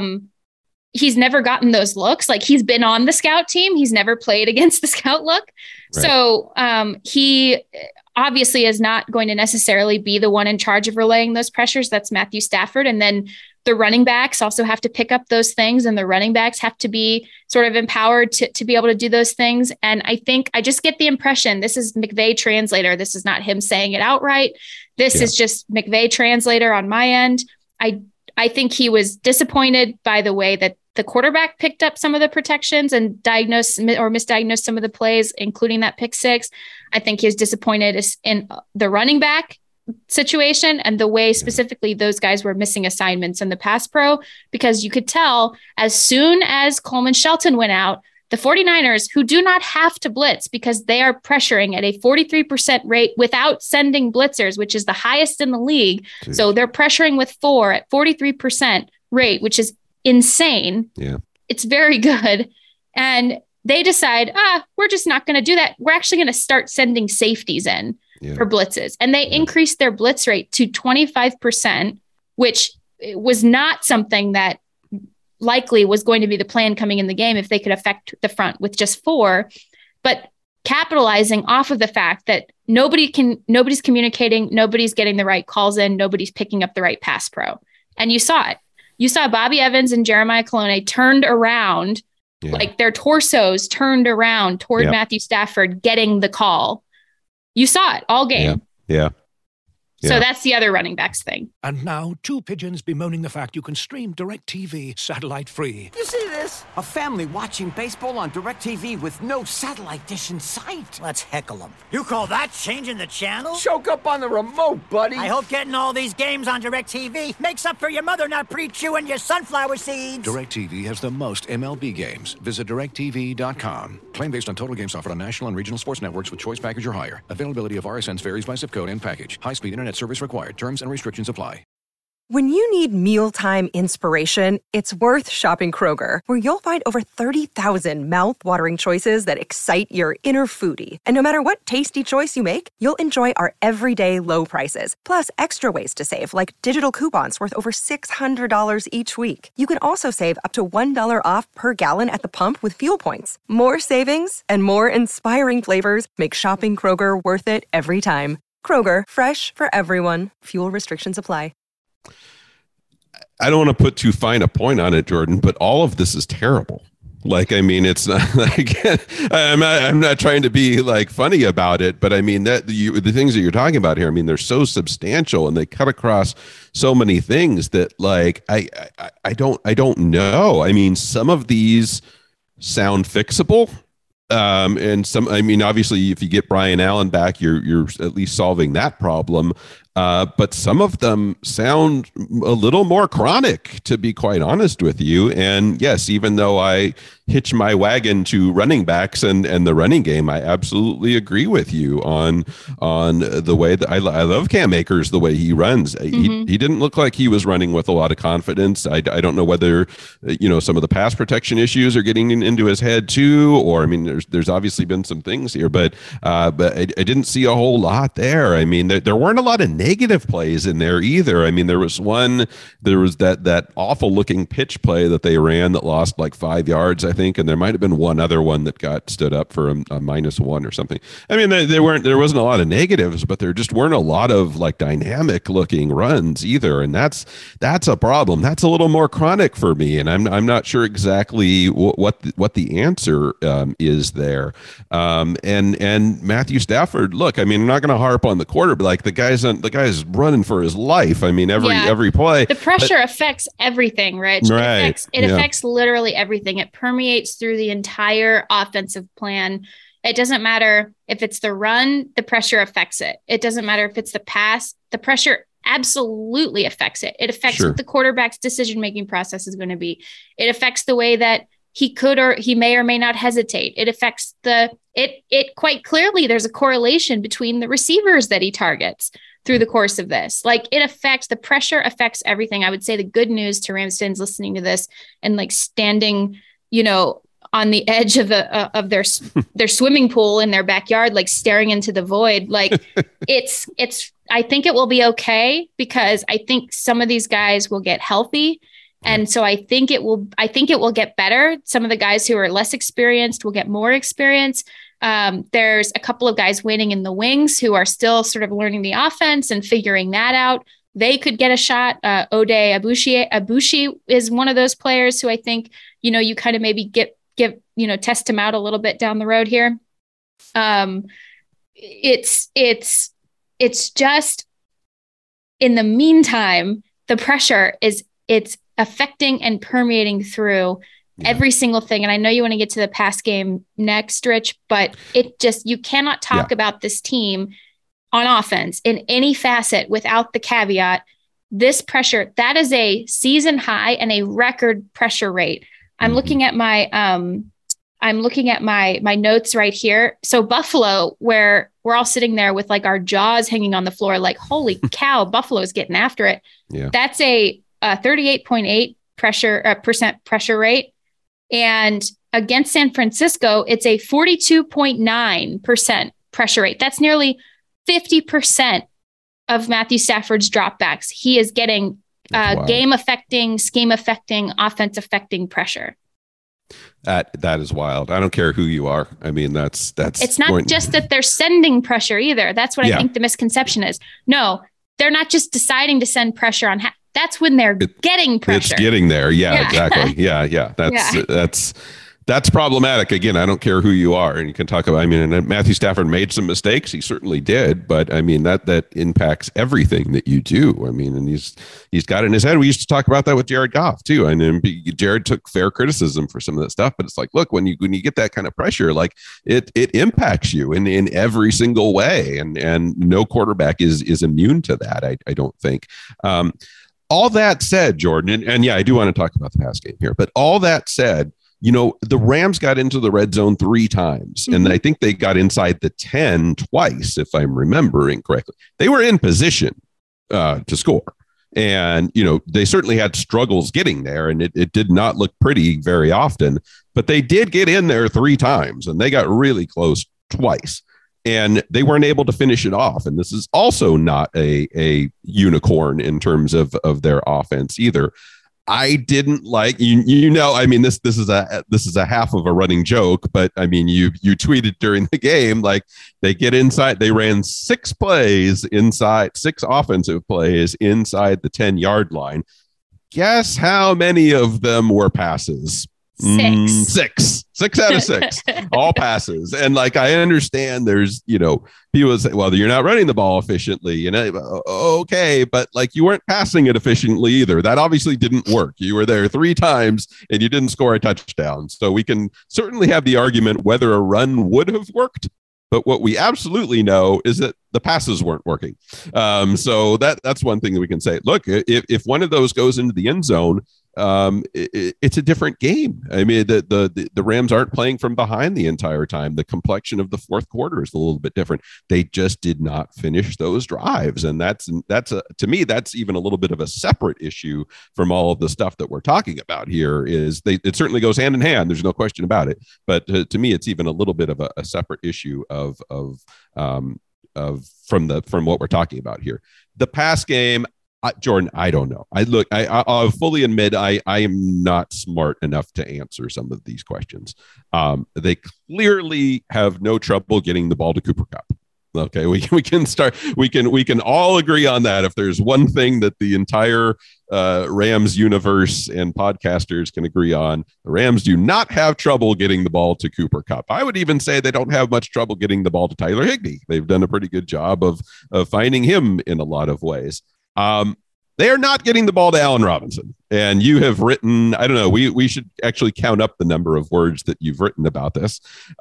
he's never gotten those looks. Like he's been on the scout team. He's never played against the scout look. Right. So he obviously is not going to necessarily be the one in charge of relaying those pressures. That's Matthew Stafford. And then the running backs also have to pick up those things, and the running backs have to be sort of empowered to be able to do those things. And I think I just get the impression this is McVay translator. This is not him saying it outright. This is just McVay translator on my end. I think he was disappointed by the way that the quarterback picked up some of the protections and diagnosed or misdiagnosed some of the plays, including that pick six. I think he was disappointed in the running back situation and the way specifically those guys were missing assignments in the pass pro, because you could tell as soon as Coleman Shelton went out, the 49ers, who do not have to blitz because they are pressuring at a 43% rate without sending blitzers, which is the highest in the league. Jeez. So they're pressuring with 4 at 43% rate, which is insane. Yeah, it's very good. And they decide, we're just not going to do that. We're actually going to start sending safeties in for blitzes. And they increased their blitz rate to 25%, which was not something that likely was going to be the plan coming in the game if they could affect the front with just 4, but capitalizing off of the fact that nobody's communicating, nobody's getting the right calls in, nobody's picking up the right pass pro. And you saw it. You saw Bobby Evans and Jeremiah Colonna turned around, like their torsos turned around toward Matthew Stafford getting the call. You saw it all game. Yeah. So that's the other running backs thing. And now, two pigeons bemoaning the fact you can stream DirecTV satellite free. You see this? A family watching baseball on DirecTV with no satellite dish in sight. Let's heckle them. You call that changing the channel? Choke up on the remote, buddy. I hope getting all these games on DirecTV makes up for your mother not pre-chewing your sunflower seeds. DirecTV has the most MLB games. Visit DirecTV.com. Claim based on total games offered on national and regional sports networks with choice package or higher. Availability of RSNs varies by zip code and package. High-speed internet service required. Terms and restrictions apply. When you need mealtime inspiration, it's worth shopping Kroger, where you'll find over 30,000 mouth-watering choices that excite your inner foodie. And no matter what tasty choice you make, you'll enjoy our everyday low prices, plus extra ways to save, like digital coupons worth over $600 each week. You can also save up to $1 off per gallon at the pump with fuel points. More savings and more inspiring flavors make shopping Kroger worth it every time. Kroger, fresh for everyone. Fuel restrictions apply. I don't want to put too fine a point on it, Jordan, but all of this is terrible. Like, I mean, it's not like I'm not trying to be like funny about it, but I mean that the things that you're talking about here, I mean, they're so substantial and they cut across so many things that like I don't know. I mean, some of these sound fixable. And some, I mean, obviously, if you get Brian Allen back, you're at least solving that problem. But some of them sound a little more chronic, to be quite honest with you. And yes, even though I hitch my wagon to running backs and the running game, I absolutely agree with you on the way that I love Cam Akers, the way he runs. Mm-hmm. He didn't look like he was running with a lot of confidence. I don't know whether, some of the pass protection issues are getting into his head too, or I mean, there's obviously been some things here, but I didn't see a whole lot there. I mean, there weren't a lot of negative plays in there either. I mean, there was that awful looking pitch play that they ran that lost like 5 yards, I think, and there might have been one other one that got stood up for a -1 or something. I mean, there wasn't a lot of negatives, but there just weren't a lot of like dynamic looking runs either, and that's a problem. That's a little more chronic for me, and I'm not sure exactly what the answer is there. And Matthew Stafford, look, I mean, I'm not going to harp on the quarter, but like the guy's running for his life. I mean, every play. The pressure affects everything, Rich. Right. It affects literally everything. It permeates through the entire offensive plan. It doesn't matter if it's the run, the pressure affects it. It doesn't matter if it's the pass, the pressure absolutely affects it. It affects what the quarterback's decision-making process is going to be. It affects the way that he could or he may or may not hesitate. It affects it quite clearly. There's a correlation between the receivers that he targets through the course of this. Like the pressure affects everything. I would say the good news to Rams fans listening to this and like standing, on the edge of their swimming pool in their backyard, like staring into the void. Like I think it will be okay, because I think some of these guys will get healthy. And so I think it will get better. Some of the guys who are less experienced will get more experience. There's a couple of guys waiting in the wings who are still sort of learning the offense and figuring that out. They could get a shot. Oday Abushi is one of those players who I think, you kind of maybe test him out a little bit down the road here. It's just, in the meantime, the pressure it's affecting and permeating through every single thing. And I know you want to get to the pass game next, Rich, but you cannot talk about this team on offense in any facet without the caveat, this pressure, that is a season high and a record pressure rate. I'm looking at my notes right here. So Buffalo, where we're all sitting there with like our jaws hanging on the floor, like, holy cow, Buffalo's getting after it. Yeah. That's a 38.8% pressure rate. And against San Francisco, it's a 42.9% pressure rate. That's nearly 50% of Matthew Stafford's dropbacks. He is getting game affecting, scheme affecting, offense affecting pressure. That is wild. I don't care who you are. I mean, that's it's not just that they're sending pressure either. That's what I think the misconception is. No, they're not just deciding to send pressure on. That's when they're getting pressure. It's getting there. Yeah. Exactly. Yeah. That's problematic. Again, I don't care who you are, and you can talk about. I mean, and Matthew Stafford made some mistakes. He certainly did, but I mean that impacts everything that you do. I mean, and he's got it in his head. We used to talk about that with Jared Goff too, and then Jared took fair criticism for some of that stuff. But it's like, look, when you get that kind of pressure, like it impacts you in every single way, and no quarterback is immune to that. I don't think. All that said, Jordan, and yeah, I do want to talk about the pass game here, but all that said. The Rams got into the red zone 3 times, and I think they got inside the 10 twice, if I'm remembering correctly. They were in position to score. And, they certainly had struggles getting there, and it did not look pretty very often. But they did get in there 3 times, and they got really close twice. And they weren't able to finish it off. And this is also not a unicorn in terms of their offense either. I didn't like I mean, this is a half of a running joke, but I mean, you tweeted during the game, like they get inside, they ran 6 offensive plays inside the 10-yard line. Guess how many of them were passes? 6 out of 6, all passes. And like, I understand there's, people say, well, you're not running the ball efficiently, okay, but like you weren't passing it efficiently either. That obviously didn't work. You were there 3 times and you didn't score a touchdown. So we can certainly have the argument whether a run would have worked. But what we absolutely know is that the passes weren't working. So that's one thing that we can say. Look, if one of those goes into the end zone, it's a different game. I mean, the Rams aren't playing from behind the entire time. The complexion of the fourth quarter is a little bit different. They just did not finish those drives, and that's to me, that's even a little bit of a separate issue from all of the stuff that we're talking about here. It certainly goes hand in hand. There's no question about it. But to me, it's even a little bit of a separate issue from what we're talking about here. The pass game. Jordan, I don't know. I'll fully admit I am not smart enough to answer some of these questions. They clearly have no trouble getting the ball to Cooper Kupp. Okay, we can start. We can all agree on that. If there's one thing that the entire Rams universe and podcasters can agree on, the Rams do not have trouble getting the ball to Cooper Kupp. I would even say they don't have much trouble getting the ball to Tyler Higbee. They've done a pretty good job of finding him in a lot of ways. They are not getting the ball to Allen Robinson. And you have written, I don't know, we should actually count up the number of words that you've written about this.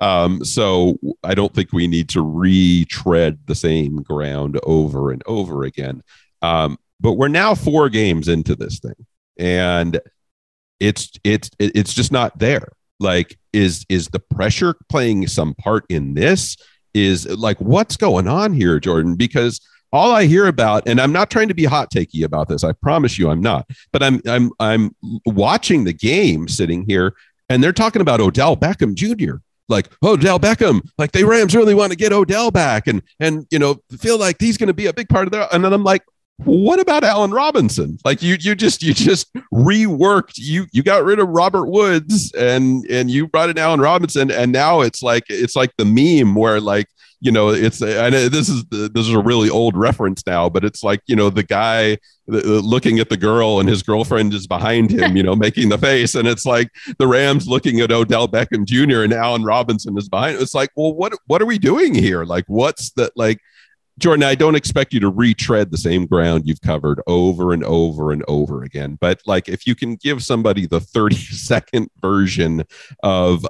So I don't think we need to retread the same ground over and over again. But we're now 4 games into this thing, and it's just not there. Like, is the pressure playing some part in this? Is like, what's going on here, Jordan? Because all I hear about, and I'm not trying to be hot takey about this, I promise you I'm not, but I'm watching the game sitting here, and they're talking about Odell Beckham Jr. Like, Odell Beckham, like the Rams really want to get Odell back and feel like he's going to be a big part of their, and then I'm like, what about Allen Robinson? Like you just reworked, you got rid of Robert Woods and you brought in Allen Robinson, and now it's like the meme where like, it's, I know this is a really old reference now, but it's like, the guy looking at the girl and his girlfriend is behind him, making the face. And it's like the Rams looking at Odell Beckham Jr. and Allen Robinson is behind. It's like, well, what are we doing here? Like, what's the, like, Jordan, I don't expect you to retread the same ground you've covered over and over and over again. But like, if you can give somebody the 30-second version of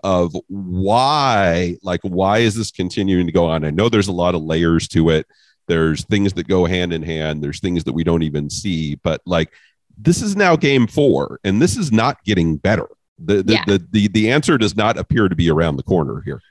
why is this continuing to go on? I know there's a lot of layers to it. There's things that go hand in hand. There's things that we don't even see. But like, this is now game 4, and this is not getting better. The answer does not appear to be around the corner here.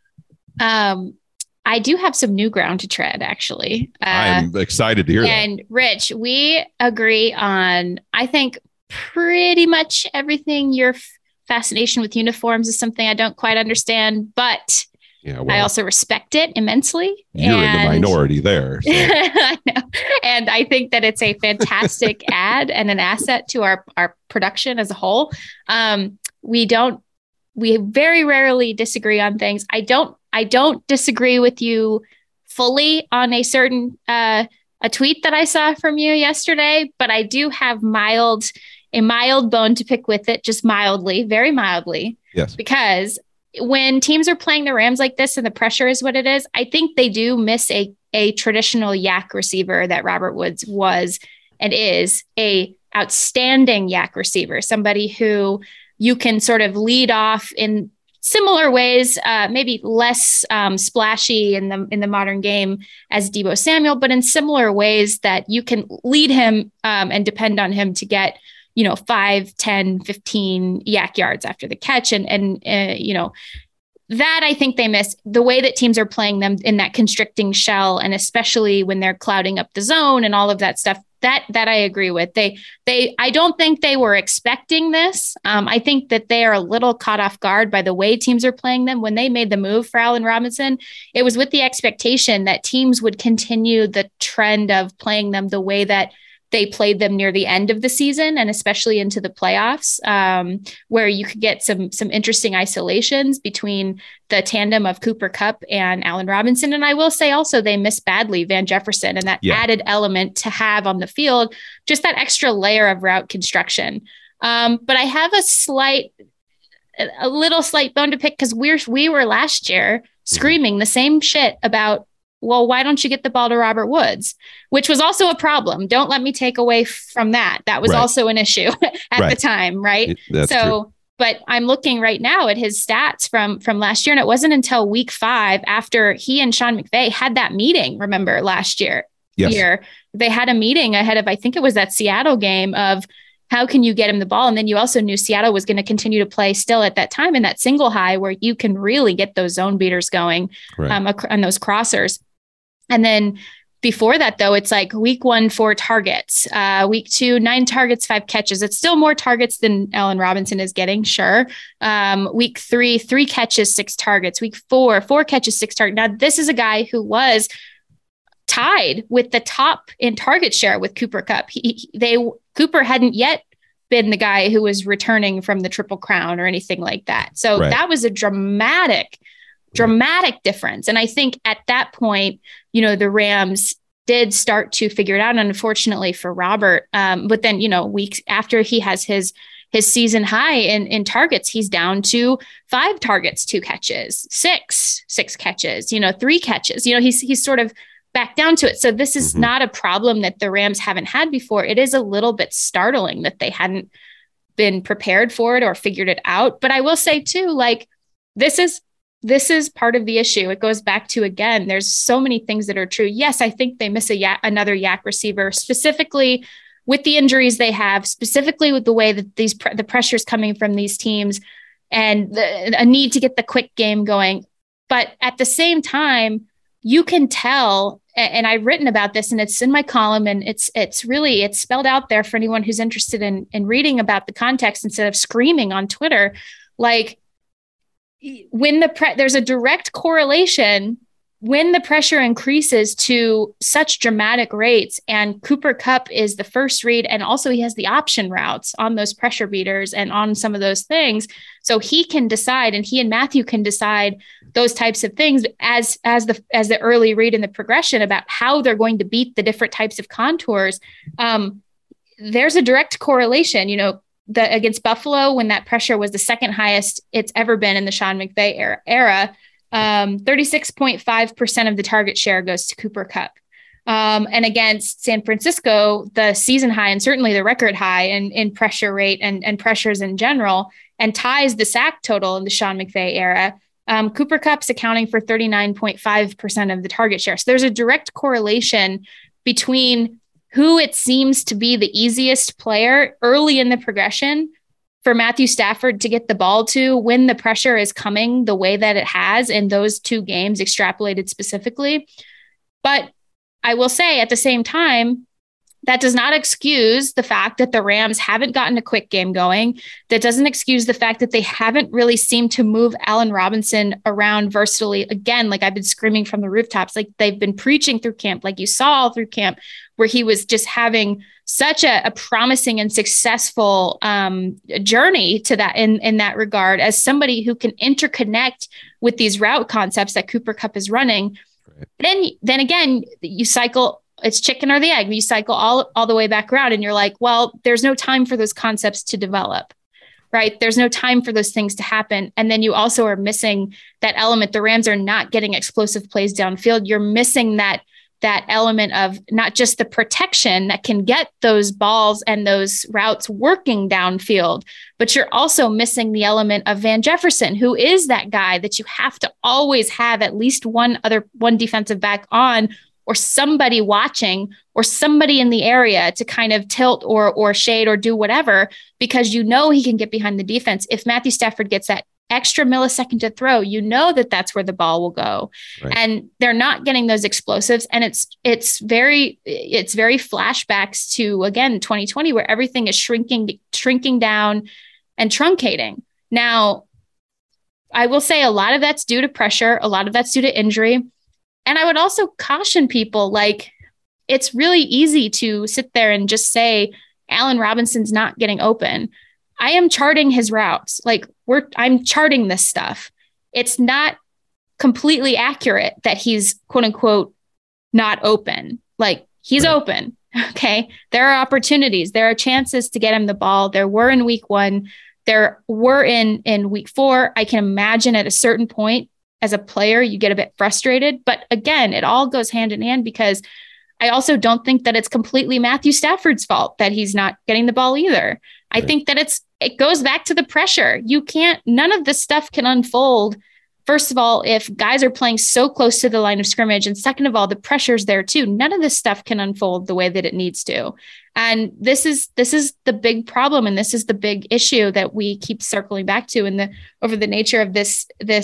I do have some new ground to tread, actually. I'm excited to hear that. And Rich, we agree on, I think, pretty much everything. Your fascination with uniforms is something I don't quite understand, but I also respect it immensely. You're in the minority there. So. I know. And I think that it's a fantastic ad and an asset to our production as a whole. We very rarely disagree on things. I don't disagree with you fully on a certain a tweet that I saw from you yesterday, but I do have a mild bone to pick with it, just mildly, very mildly. Yes. Because when teams are playing the Rams like this and the pressure is what it is, I think they do miss a traditional yak receiver that Robert Woods was and is a outstanding yak receiver, somebody who you can sort of lead off in similar ways, maybe less splashy in the modern game as Deebo Samuel, but in similar ways that you can lead him and depend on him to get, 5, 10, 15 yak yards after the catch. And that I think they miss the way that teams are playing them in that constricting shell. And especially when they're clouding up the zone and all of that stuff, that I agree with. I don't think they were expecting this. I think that they are a little caught off guard by the way teams are playing them. When they made the move for Allen Robinson, it was with the expectation that teams would continue the trend of playing them the way that they played them near the end of the season and especially into the playoffs, where you could get some interesting isolations between the tandem of Cooper Kupp and Allen Robinson. And I will say also they missed badly Van Jefferson and that added element to have on the field, just that extra layer of route construction. But I have a little slight bone to pick because we were last year screaming the same shit about, well, why don't you get the ball to Robert Woods, which was also a problem. Don't let me take away from that. That was also an issue at the time. Right. That's true. But I'm looking right now at his stats from last year. And it wasn't until week 5 after he and Sean McVay had that meeting. Remember last year, they had a meeting ahead of, I think it was that Seattle game of how can you get him the ball? And then you also knew Seattle was going to continue to play still at that time in that single high where you can really get those zone beaters going on those crossers. And then before that, though, it's like week 1, 4 targets, week 2, 9 targets, 5 catches. It's still more targets than Allen Robinson is getting. Sure. Week 3, 3 catches, 6 targets, week 4, 4 catches, 6 targets. Now, this is a guy who was tied with the top in target share with Cooper Kupp. Cooper hadn't yet been the guy who was returning from the Triple Crown or anything like that. So that was a dramatic difference. And I think at that point, the Rams did start to figure it out. And unfortunately for Robert, but then, weeks after he has his season high in targets, he's down to 5 targets, 2 catches, 6 catches, 3 catches, he's sort of back down to it. So this is not a problem that the Rams haven't had before. It is a little bit startling that they hadn't been prepared for it or figured it out. But I will say too, this is part of the issue. It goes back to, again, there's so many things that are true. Yes, I think they miss another yak receiver, specifically with the injuries they have, specifically with the way that the pressure's coming from these teams and a need to get the quick game going. But at the same time, you can tell, and I've written about this and it's in my column and it's spelled out there for anyone who's interested in reading about the context instead of screaming on Twitter, when there's a direct correlation when the pressure increases to such dramatic rates and Cooper Kupp is the first read, and also he has the option routes on those pressure beaters and on some of those things. So he can decide, and he and Matthew can decide those types of things as the early read in the progression about how they're going to beat the different types of contours. There's a direct correlation, against Buffalo, when that pressure was the second highest it's ever been in the Sean McVay era, 36.5% of the target share goes to Cooper Kupp. And against San Francisco, the season high and certainly the record high in pressure rate and pressures in general, and ties the sack total in the Sean McVay era, Cooper Kupp's accounting for 39.5% of the target share. So there's a direct correlation between who it seems to be the easiest player early in the progression for Matthew Stafford to get the ball to when the pressure is coming the way that it has in those 2 games extrapolated specifically. But I will say at the same time, that does not excuse the fact that the Rams haven't gotten a quick game going. That doesn't excuse the fact that they haven't really seemed to move Allen Robinson around versatilely. Again, like I've been screaming from the rooftops, like they've been preaching through camp, like you saw all through camp, where he was just having such a promising and successful journey to that in that regard, as somebody who can interconnect with these route concepts that Cooper Kupp is running. Right. Then again, you cycle. It's chicken or the egg. You cycle all the way back around and you're like, well, there's no time for those concepts to develop. right? There's no time for those things to happen. And then you also are missing that element. The Rams are not getting explosive plays downfield. You're missing that element of not just the protection that can get those balls and those routes working downfield, but you're also missing the element of Van Jefferson, who is that guy that you have to always have at least one defensive back on, or somebody watching, or somebody in the area to kind of tilt or shade or do whatever, because he can get behind the defense. If Matthew Stafford gets that extra millisecond to throw, that's where the ball will go. Right. And they're not getting those explosives. And it's very flashbacks to, again, 2020, where everything is shrinking down and truncating. Now, I will say a lot of that's due to pressure. A lot of that's due to injury. And I would also caution people, like, it's really easy to sit there and just say, Allen Robinson's not getting open. I am charting his routes. Like, I'm charting this stuff. It's not completely accurate that he's quote unquote not open. Like, he's open. Okay. There are opportunities. There are chances to get him the ball. There were in week 1. There were in week 4. I can imagine at a certain point as a player, you get a bit frustrated, but again, it all goes hand in hand, because I also don't think that it's completely Matthew Stafford's fault that he's not getting the ball either. I think that it goes back to the pressure. None of this stuff can unfold. First of all, if guys are playing so close to the line of scrimmage, and second of all, the pressure's there too. None of this stuff can unfold the way that it needs to. And this is the big problem. And this is the big issue that we keep circling back to over the nature of this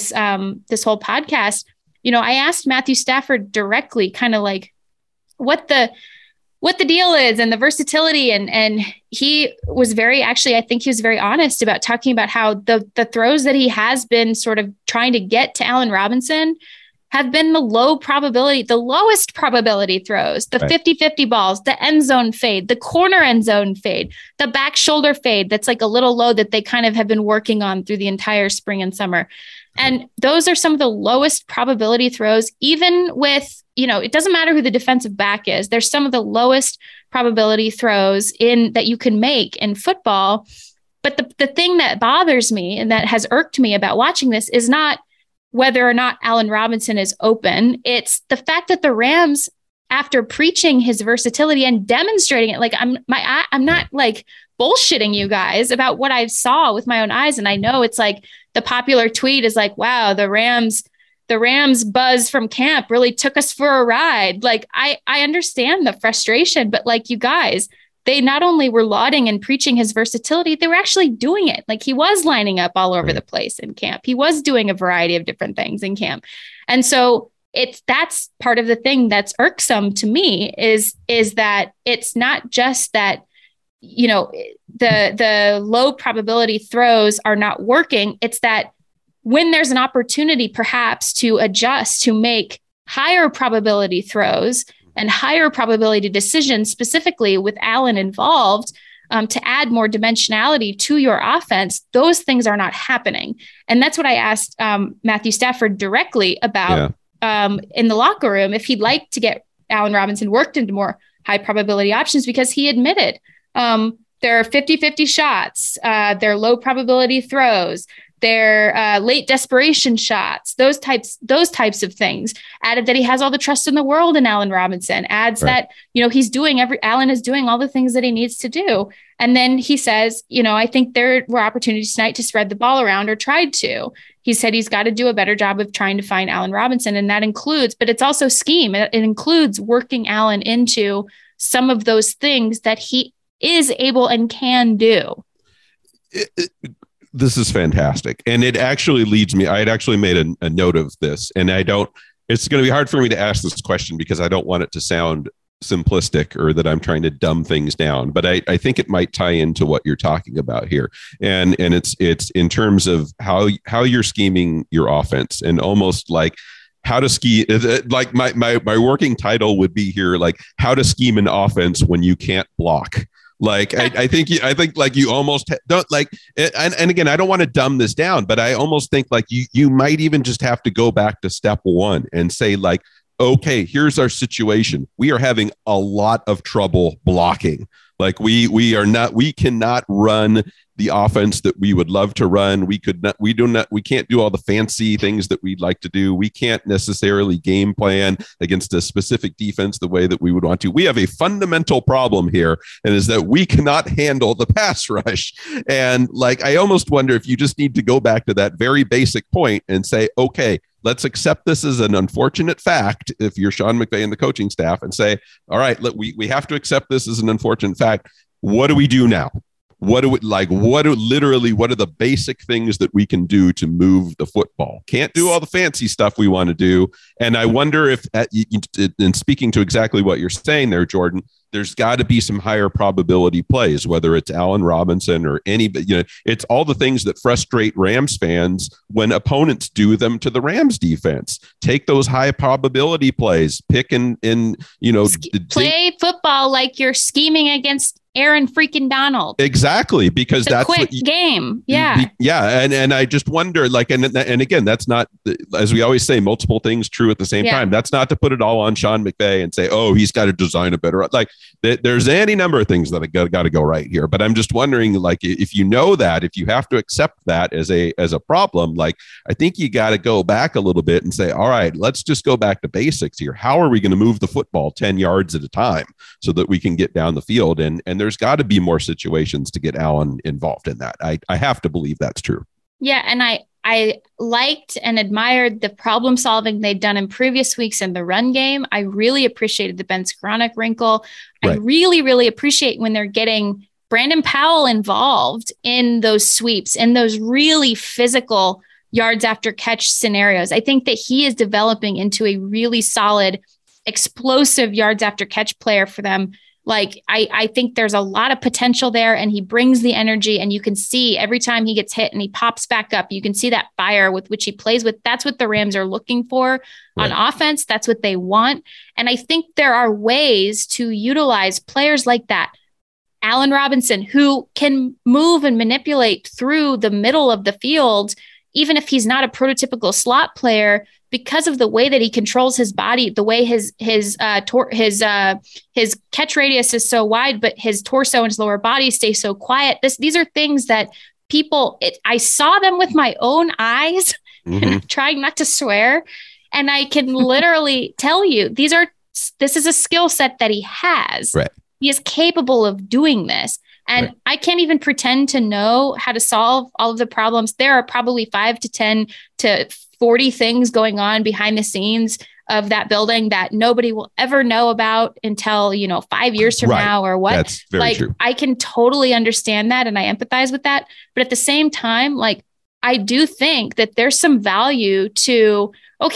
whole podcast. I asked Matthew Stafford directly, kind of like what the deal is and the versatility. And he was I think he was very honest about talking about how the throws that he has been sort of trying to get to Allen Robinson have been the lowest probability throws, the 50-50 balls, the end zone fade, the corner end zone fade, the back shoulder fade. That's like a little low that they kind of have been working on through the entire spring and summer. And those are some of the lowest probability throws, even with, it doesn't matter who the defensive back is. There's some of the lowest probability throws that you can make in football. But the thing that bothers me and that has irked me about watching this is not whether or not Allen Robinson is open. It's the fact that the Rams, after preaching his versatility and demonstrating it, like I'm not like bullshitting you guys about what I saw with my own eyes. And I know it's like the popular tweet is like, wow, the Rams buzz from camp really took us for a ride. Like, I understand the frustration, but like, you guys, they not only were lauding and preaching his versatility, they were actually doing it. Like, he was lining up all over the place in camp. He was doing a variety of different things in camp. And so that's part of the thing that's irksome to me is that it's not just that, the low probability throws are not working. It's that when there's an opportunity perhaps to adjust, to make higher probability throws and higher probability decisions, specifically with Allen involved, to add more dimensionality to your offense, those things are not happening. And that's what I asked Matthew Stafford directly about in the locker room, if he'd like to get Allen Robinson worked into more high probability options, because he admitted there are 50-50 shots, they're low probability throws, they're late desperation shots, those types of things. Added that he has all the trust in the world in Allen Robinson, adds that, Allen is doing all the things that he needs to do. And then he says, I think there were opportunities tonight to spread the ball around, or tried to. He said he's got to do a better job of trying to find Allen Robinson. And that includes, but it's also scheme. It includes working Allen into some of those things that he is able and can do. This is fantastic. And it actually leads me, I had actually made a note of this, and it's going to be hard for me to ask this question because I don't want it to sound simplistic or that I'm trying to dumb things down, but I think it might tie into what you're talking about here. And it's in terms of how you're scheming your offense, and almost like how to ski, like my working title would be here, like how to scheme an offense when you can't block. Like, I think like you almost don't like, and again, I don't want to dumb this down, but I almost think like you might even just have to go back to step one and say like, okay, here's our situation. We are having a lot of trouble blocking. Like we cannot run the offense that we would love to run. We can't do all the fancy things that we'd like to do. We can't necessarily game plan against a specific defense the way that we would want to. We have a fundamental problem here, and is that we cannot handle the pass rush. And like, I almost wonder if you just need to go back to that very basic point and say, okay, let's accept this as an unfortunate fact. If you're Sean McVay and the coaching staff, and say, all right, we have to accept this as an unfortunate fact. What do we do now? What are the basic things that we can do to move the football? Can't do all the fancy stuff we want to do. And I wonder if, in speaking to exactly what you're saying there, Jordan, there's got to be some higher probability plays, whether it's Allen Robinson or anybody. It's all the things that frustrate Rams fans when opponents do them to the Rams defense. Take those high probability plays, pick and play football like you're scheming against Aaron freaking Donald. Exactly, because that's a quick game. Yeah. Yeah. And I just wonder, like, and again, that's not, as we always say, multiple things true at the same time. That's not to put it all on Sean McVay and say, oh, he's got to design a better, like, there's any number of things that got to go right here. But I'm just wondering, like, if you know that, if you have to accept that as a problem, like, I think you got to go back a little bit and say, all right, let's just go back to basics here. How are we going to move the football 10 yards at a time so that we can get down the field? And there's got to be more situations to get Allen involved in that. I have to believe that's true. Yeah. And I liked and admired the problem solving they'd done in previous weeks in the run game. I really appreciated the Ben Skowronek wrinkle. Right. I really, really appreciate when they're getting Brandon Powell involved in those sweeps, in those really physical yards after catch scenarios. I think that he is developing into a really solid, explosive yards after catch player for them. Like, I think there's a lot of potential there, and he brings the energy, and you can see every time he gets hit and he pops back up, you can see that fire with which he plays with. That's what the Rams are looking for on offense. That's what they want. And I think there are ways to utilize players like that. Allen Robinson, who can move and manipulate through the middle of the field, even if he's not a prototypical slot player, because of the way that he controls his body, the way his catch radius is so wide, but his torso and his lower body stay so quiet. These are things that I saw them with my own eyes, and I'm trying not to swear. And I can literally tell you, this is a skill set that he has. Right. He is capable of doing this. And I can't even pretend to know how to solve all of the problems. There are probably 5 to 10 to 40 things going on behind the scenes of that building that nobody will ever know about until, 5 years from now or what. That's very true. I can totally understand that, and I empathize with that. But at the same time, like, I do think that there's some value to,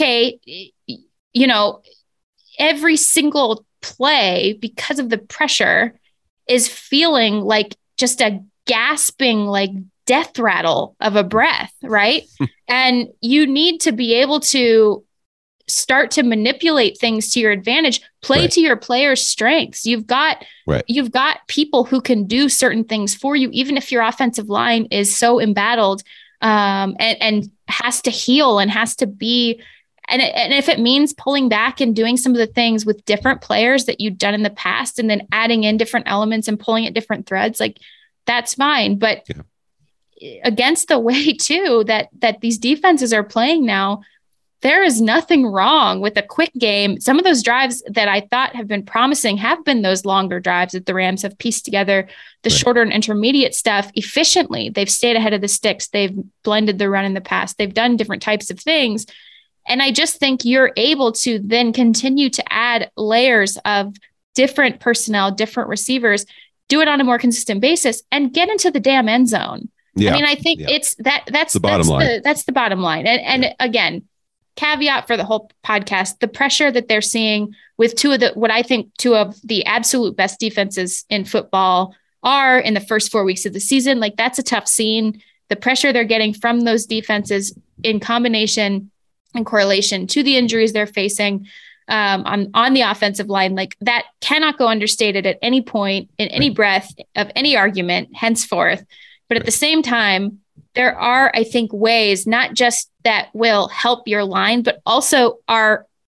every single play, because of the pressure, is feeling like just a gasping, like, death rattle of a breath, right? And you need to be able to start to manipulate things to your advantage, play to your players' strengths. You've got people who can do certain things for you, even if your offensive line is so embattled and has to heal and has to be. And if it means pulling back and doing some of the things with different players that you've done in the past, and then adding in different elements and pulling at different threads, like, that's fine. But against the way too that these defenses are playing now, there is nothing wrong with a quick game. Some of those drives that I thought have been promising have been those longer drives that the Rams have pieced together, the shorter and intermediate stuff efficiently. They've stayed ahead of the sticks. They've blended the run in the past. They've done different types of things. And I just think you're able to then continue to add layers of different personnel, different receivers, do it on a more consistent basis, and get into the damn end zone. Yeah. I mean, I think it's that's the bottom line. That's the bottom line. And again, caveat for the whole podcast, the pressure that they're seeing with two of the absolute best defenses in football are in the first 4 weeks of the season. Like, that's a tough scene. The pressure they're getting from those defenses in combination and correlation to the injuries they're facing on the offensive line, like, that cannot go understated at any point in any breath of any argument henceforth. But at the same time, there are, I think, ways not just that will help your line, but also are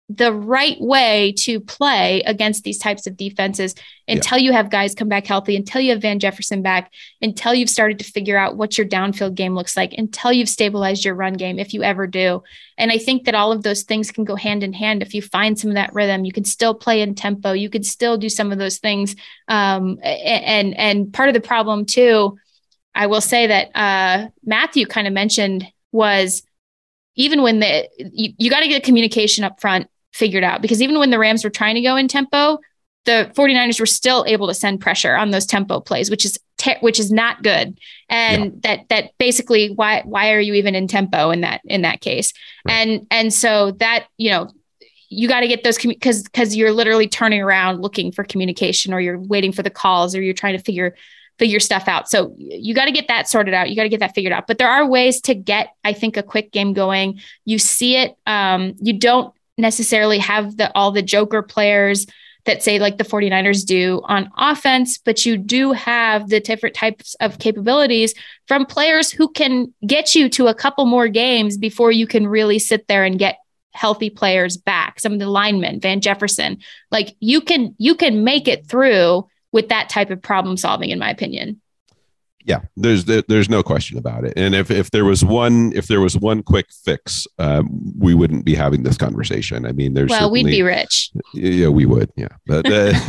the right way to play against these types of defenses until you have guys come back healthy, until you have Van Jefferson back, until you've started to figure out what your downfield game looks like, until you've stabilized your run game, if you ever do. And I think that all of those things can go hand in hand. If you find some of that rhythm, you can still play in tempo. You could still do some of those things. And part of the problem too, I will say that Matthew kind of mentioned was even when you got to get communication up front figured out, because even when the Rams were trying to go in tempo, the 49ers were still able to send pressure on those tempo plays, which is not good. And that basically why are you even in tempo in that case? Right. And so that, you got to get those because you're literally turning around looking for communication, or you're waiting for the calls, or you're trying to figure stuff out. So you got to get that sorted out. You got to get that figured out. But there are ways to get, I think, a quick game going. You see it. You don't necessarily have all the joker players that say like the 49ers do on offense, but you do have the different types of capabilities from players who can get you to a couple more games before you can really sit there and get healthy players back. Some of the linemen, Van Jefferson, like you can make it through with that type of problem solving, in my opinion. Yeah, there's no question about it. And if there was one quick fix, we wouldn't be having this conversation. I mean, we'd be rich. Yeah, we would. Yeah, but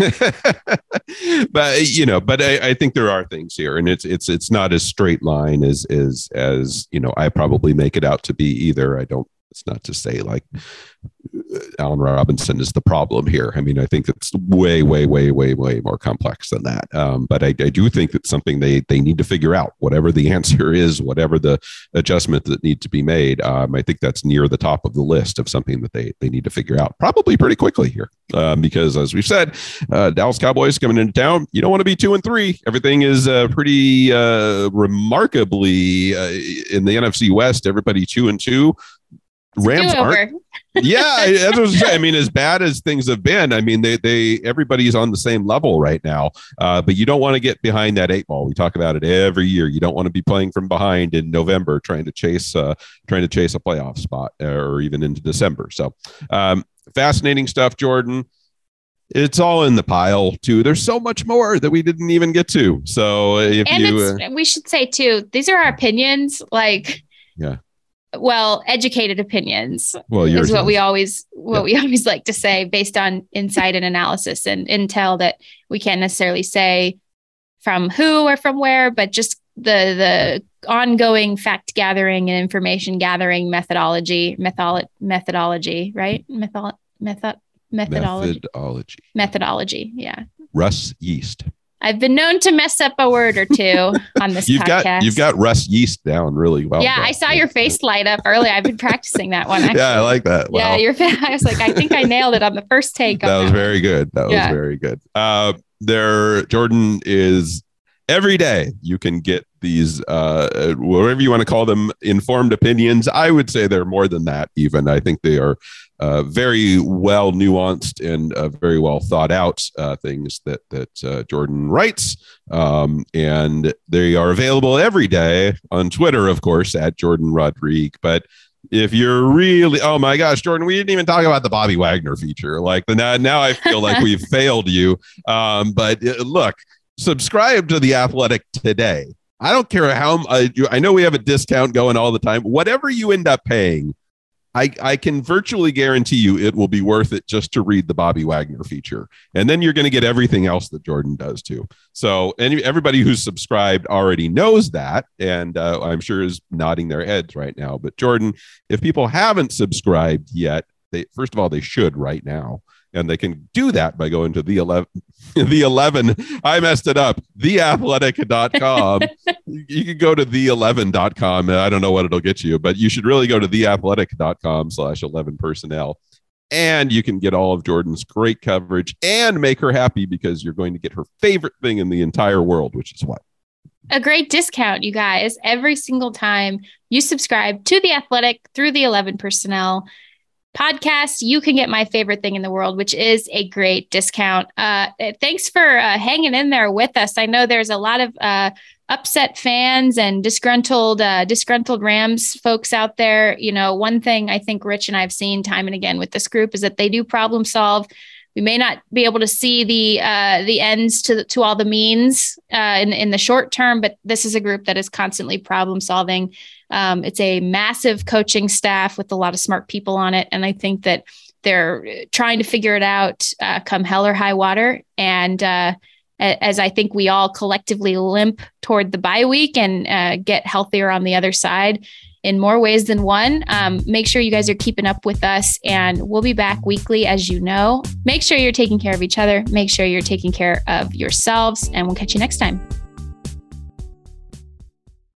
but I think there are things here, and it's not as straight line as I probably make it out to be either. It's not to say like Allen Robinson is the problem here. I mean, I think it's way, way, way, way, way more complex than that. But I do think it's something they need to figure out, whatever the answer is, whatever the adjustment that needs to be made. I think that's near the top of the list of something that they need to figure out probably pretty quickly here. Because as we've said, Dallas Cowboys coming into town, you don't want to be 2-3. Everything is pretty remarkably in the NFC West, everybody 2-2. Rams aren't. Yeah, that's what I was saying. I mean, as bad as things have been, I mean, everybody's on the same level right now. But you don't want to get behind that 8 ball. We talk about it every year. You don't want to be playing from behind in November, trying to chase a playoff spot, or even into December. So, fascinating stuff, Jordan. It's all in the pile too. There's so much more that we didn't even get to. So, we should say too, these are our opinions. Like, yeah. Well, educated opinions is what we always like to say, based on insight and analysis and intel that we can't necessarily say from who or from where, but just the ongoing fact gathering and information gathering methodology, right? Methodology. Yeah. Russ Yeast. I've been known to mess up a word or two on this podcast. You've got Russ Yeast down really well. Yeah, I saw your face light up earlier. I've been practicing that one. Actually. Yeah, I like that. Wow. Yeah, I was like, I think I nailed it on the first take. That was very good. That was very good. Jordan is every day. You can get these, whatever you want to call them, informed opinions. I would say they're more than that. Even I think they are very well nuanced and very well thought out things that Jordan writes. And they are available every day on Twitter, of course, at Jordan Rodrigue. But if you're really, oh my gosh, Jordan, we didn't even talk about the Bobby Wagner feature. Like now I feel like we've failed you. But look, subscribe to The Athletic today. I don't care how I know we have a discount going all the time. Whatever you end up paying, I can virtually guarantee you it will be worth it just to read the Bobby Wagner feature. And then you're going to get everything else that Jordan does too. So everybody who's subscribed already knows that. And I'm sure is nodding their heads right now. But Jordan, if people haven't subscribed yet, first of all, they should right now. And they can do that by going to the 11. I messed it up. Theathletic.com. You can go to the11.com. I don't know what it'll get you, but you should really go to theathletic.com/11personnel. And you can get all of Jordan's great coverage and make her happy, because you're going to get her favorite thing in the entire world, which is what? A great discount, you guys. Every single time you subscribe to The Athletic through the 11 Personnel podcast, you can get my favorite thing in the world, which is a great discount. Thanks for hanging in there with us. I know there's a lot of upset fans and disgruntled Rams folks out there, one thing I think Rich and I have seen time and again with this group is that they do problem solve. We may not be able to see the ends to all the means in the short term, but this is a group that is constantly problem solving. It's a massive coaching staff with a lot of smart people on it, and I think that they're trying to figure it out come hell or high water. And as I think we all collectively limp toward the bye week and get healthier on the other side in more ways than one, make sure you guys are keeping up with us, and we'll be back weekly, as you know. Make sure you're taking care of each other. Make sure you're taking care of yourselves, and we'll catch you next time.